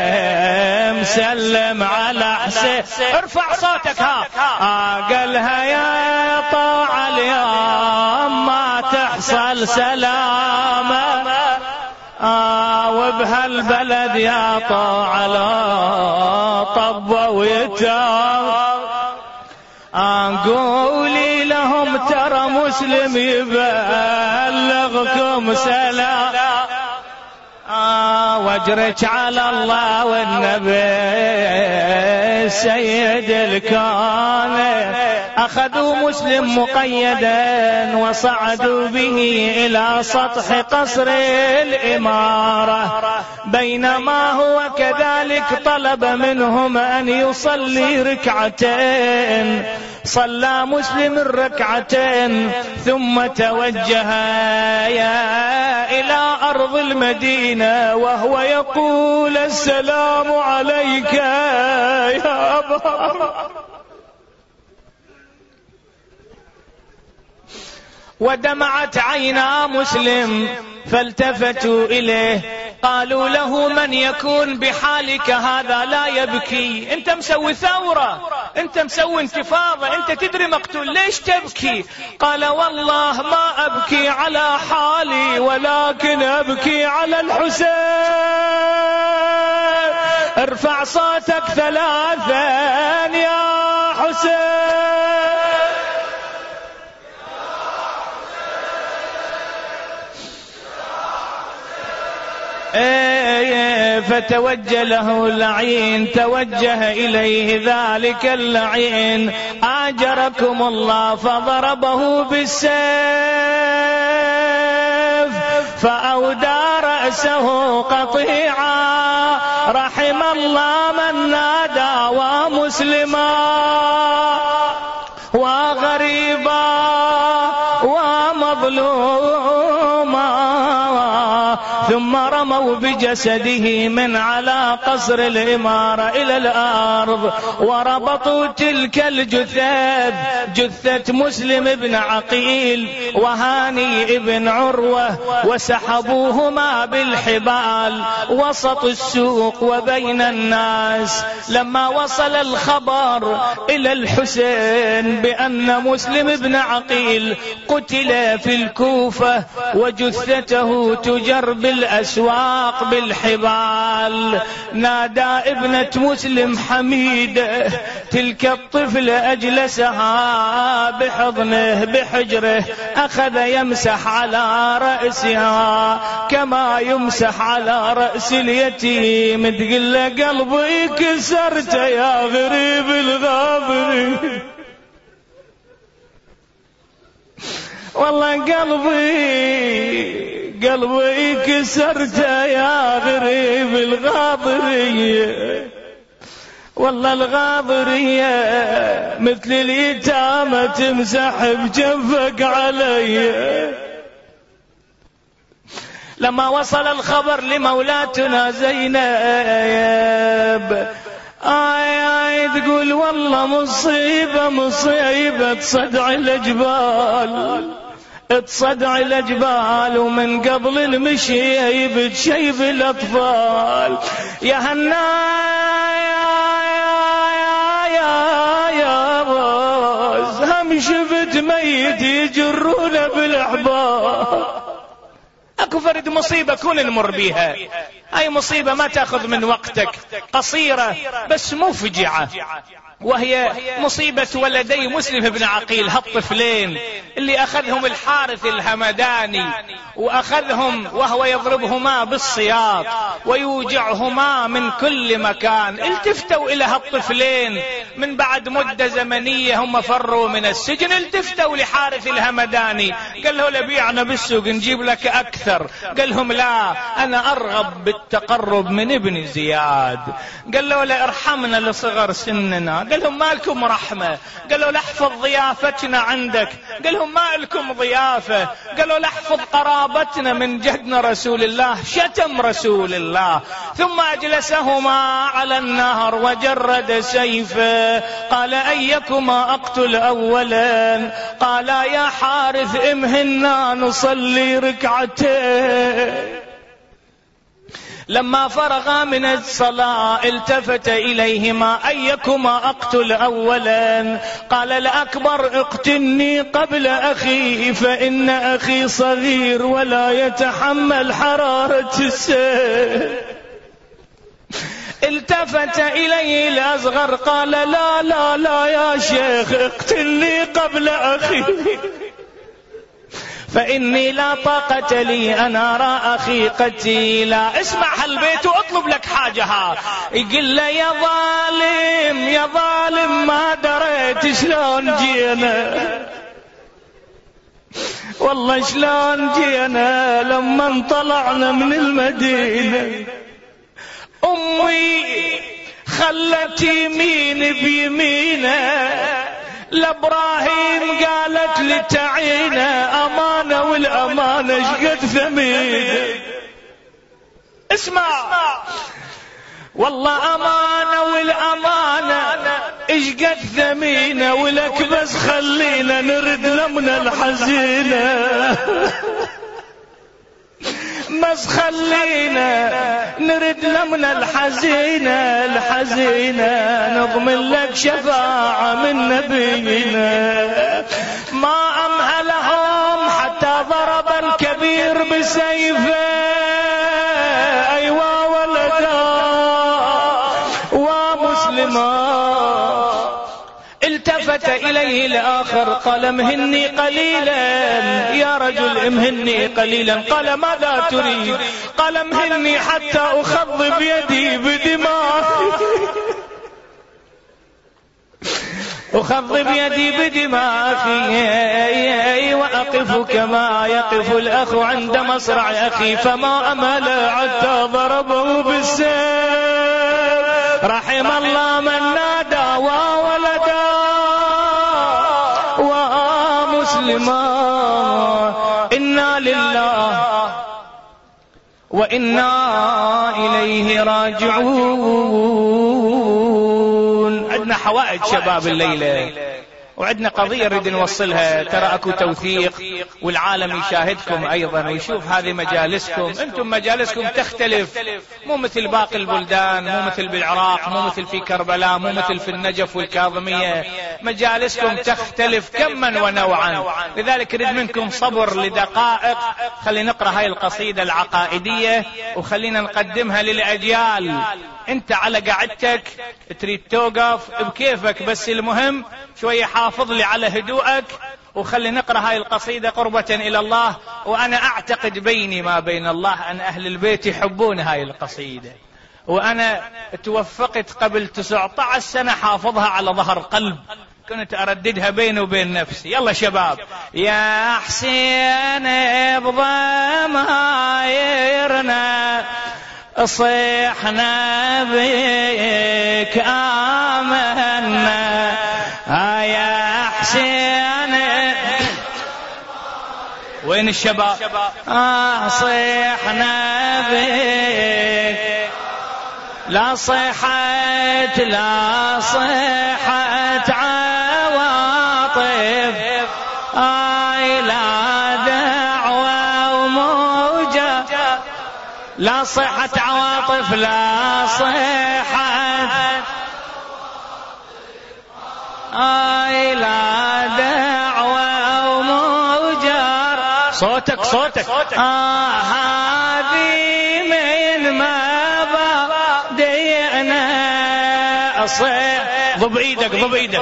سلم على حسين. ارفع صوتك. ها قالها يا طاعة اليوم ما تحصل سلامة. آه وبهالبلد يا طاعة لا طب ويتام. آه قولي لهم ترى مسلم يبلغكم سلام. آه واجرك على الله والنبي سيد الكون. أخذوا مسلم مقيدا وصعدوا به إلى سطح قصر الإمارة. بينما هو كذلك طلب منهم أن يصلي ركعتين. صلى مسلم الركعتين ثم توجه إلى أرض المدينة وهو يقول السلام عليك يا أبا. ودمعت عينا مسلم فالتفتوا إليه قالوا له من يكون بحالك هذا لا يبكي؟ انت مسوي ثورة، انت مسوي انتفاضة، انت تدري مقتول، ليش تبكي؟ قال والله ما أبكي على حالي ولكن أبكي على الحسين. ارفع صوتك ثلاثا يا حسين. ايه فتوجه له اللعين، توجه إليه ذلك اللعين أجركم الله فضربه بالسيف فأودى رأسه قطيعا رحم الله من نادى ومسلما وغريبا ومظلوما ثم رموا بجسده من على قصر الإمارة إلى الأرض وربطوا تلك الجثث جثة مسلم بن عقيل وهاني بن عروة وسحبوهما بالحبال وسط السوق وبين الناس. لما وصل الخبر إلى الحسين بأن مسلم بن عقيل قتل في الكوفة وجثته تجر بالأسواق بالحبال، نادى ابنة مسلم حميدة تلك الطفلة أجلسها بحضنه بحجره، أخذ يمسح على رأسها كما يمسح على رأس اليتيم، تقول له قلبي كسرت يا غريب الغابري، والله قلبي قلبي كسرت يا غريب الغاضرية، والله الغاضرية مثل اليتامى تمسح بجنفك علي. لما وصل الخبر لمولاتنا زينب آي آي تقول والله مصيبة مصيبة تصدع الجبال تصدع الجبال، ومن قبل المشي بتشيب الأطفال. يا هنا يا يا باز هم شفت ميت يجرونه بالأحباب. اكو فرد مصيبة كون نمر بيها، هاي مصيبة ما تاخذ من وقتك، قصيرة بس مفجعة، وهي مصيبة ولدي مسلم بن عقيل، هالطفلين اللي أخذهم الحارث الهمداني وأخذهم وهو يضربهما بالسياط ويوجعهما من كل مكان. التفتوا إلى هالطفلين من بعد مدة زمنية، هم فروا من السجن، التفتوا لحارث الهمداني قال له لبيعنا بالسوق نجيب لك أكثر، قال لهم لا أنا أرغب بالتقرب من ابن زياد، قال له لا ارحمنا لصغر سننا، قال لهم ما لكم رحمة، قالوا لحفظ ضيافتنا عندك، قال لهم ما لكم ضيافة، قالوا لحفظ قرابتنا من جدنا رسول الله، شتم رسول الله. ثم أجلسهما على النهر وجرد سيفه، قال أيكما أقتل أولا؟ قال يا حارث امهنا نصلي ركعتين. لما فرغا من الصلاة التفت إليهما أيكما أقتل أولا؟ قال الأكبر اقتلني قبل أخي فإن أخي صغير ولا يتحمل حرارة السيف. التفت إليه الأصغر قال لا لا لا يا شيخ اقتلني قبل أخي فإني لا طاقة لي أن أرى أخي قتيلا. اسمع هالبيت واطلب لك حاجها. يقول له يا ظالم يا ظالم ما دريت شلون جينا، والله شلون جينا لما طلعنا من المدينة، أمي خلت يمين بيمينه، لابراهيم قالت لي تعينا أمانة والأمانة شقد ثمينة. اسمع والله أمانة والأمانة اشقد ثمينة، ولك بس خلينا نرد لمنا الحزينة، بس خلينا نرد لمنا الحزينة الحزينة، نضمن لك شفاعة من نبينا. ما أمهلهم حتى ضرب الكبير بسيفه، أيوا ولدا ومسلما. التفت إليه الآخر قال امهني قليلا يا رجل امهني قليلا. قال ماذا تريد؟ قال امهني حتى أخضب يدي بدماء. أخضب يدي بدماغي وأقف كما يقف الأخ عند مصرع أخي، فما أمل حتى ضربه بالسيف. رحم الله من نادى وولدا ومسلما، إنا لله وإنا إليه راجعون. عندنا حوائج شباب الليلة، وعندنا قضية نريد نوصلها. ترى اكو توثيق والعالم يشاهدكم ايضا ويشوف هذه مجالسكم. انتم مجالسكم تختلف، مو مثل باقي البلدان، مو مثل بالعراق، مو مثل في كربلاء، مو مثل في النجف والكاظمية. مجالسكم تختلف كما ونوعا، لذلك نريد منكم صبر لدقائق. خلينا نقرأ هاي القصيدة العقائدية وخلينا نقدمها للأجيال. انت على قعدتك تريد توقف بكيفك، بس المهم شوية حافظ لي على هدوءك وخلي نقرأ هاي القصيدة قربة إلى الله. وأنا أعتقد بيني ما بين الله أن أهل البيت يحبون هاي القصيدة، وأنا توفقت قبل تسعة عشر سنة حافظها على ظهر قلب، كنت أرددها بيني وبين نفسي. يلا شباب. يا حسين بضمايرنا صيحنا بك آمنا، يا حسين وين الشباب؟ آه صيحنا بك، لا صيحت لا صيحت عواطف، آي لا دعوة وموجة، لا صيحت عواطف لا صيحت، آي لا دعوة وموجة. صوتك صوتك. آه هذه من ما بدينا أصيح. ضب ايدك ضب ايدك.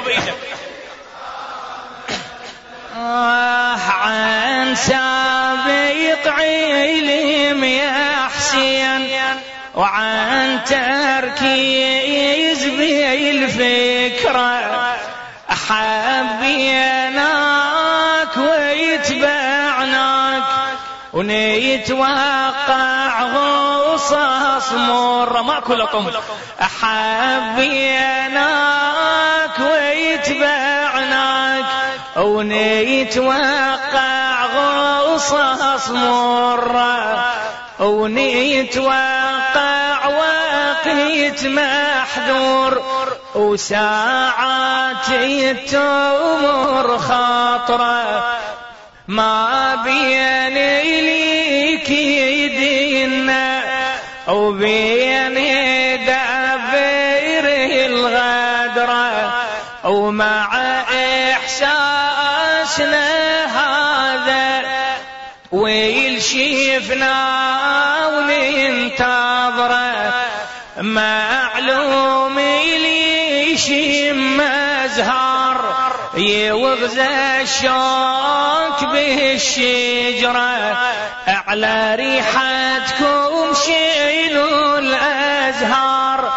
آه عن سابق علم يا حسين، وعن تركيز بالفكرة، حبيناك ويتبعناك ونيتوقع غصص مرة. ماكو لكم. حبيناك ويتبعناك ونيتوقع غصص مرة، ونيتوقع وقت محذور، وساعات تمر خاطرة ما بين ليك يدينا وبين دبر الغدرة، ومع إحساسنا هذا ويلشفنا وننتظره، معلوم ليش مزهر يوغزى الشوك بالشجرة، على ريحتكم شيلوا الأزهار،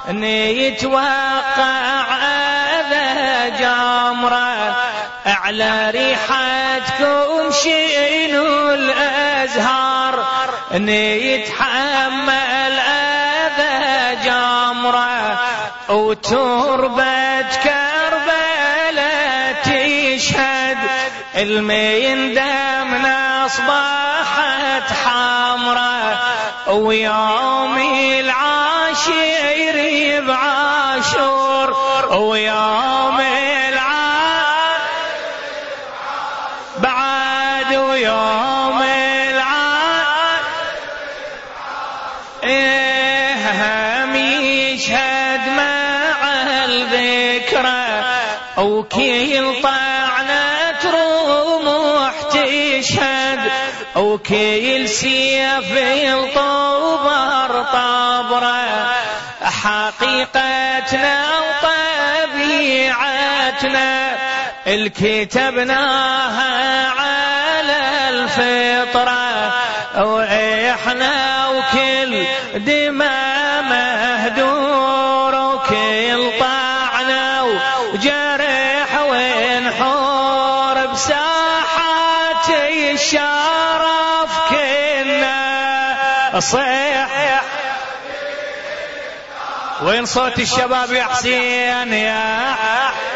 نيتوقع هذا جمرة، على ريحتكم شيلوا الأزهار، نيتحمل هذا جمرة، وتربة كربلاء تشهد المين دمنا أصبحت حمرة، ويوم العاشر بعاشور، ويوم العاشر بعد، ويوم العاشر هم يشهد مع الذكرى، وكيل طعنة رمح تشهد، وكيل سيف الطبر طبرة، حقيقتنا وطبيعتنا الكتبناها على الفطرة، وإحنا وكل دماء مهدور، وكل طعنة وجرح صيح وين صوت الشباب يا حسين يا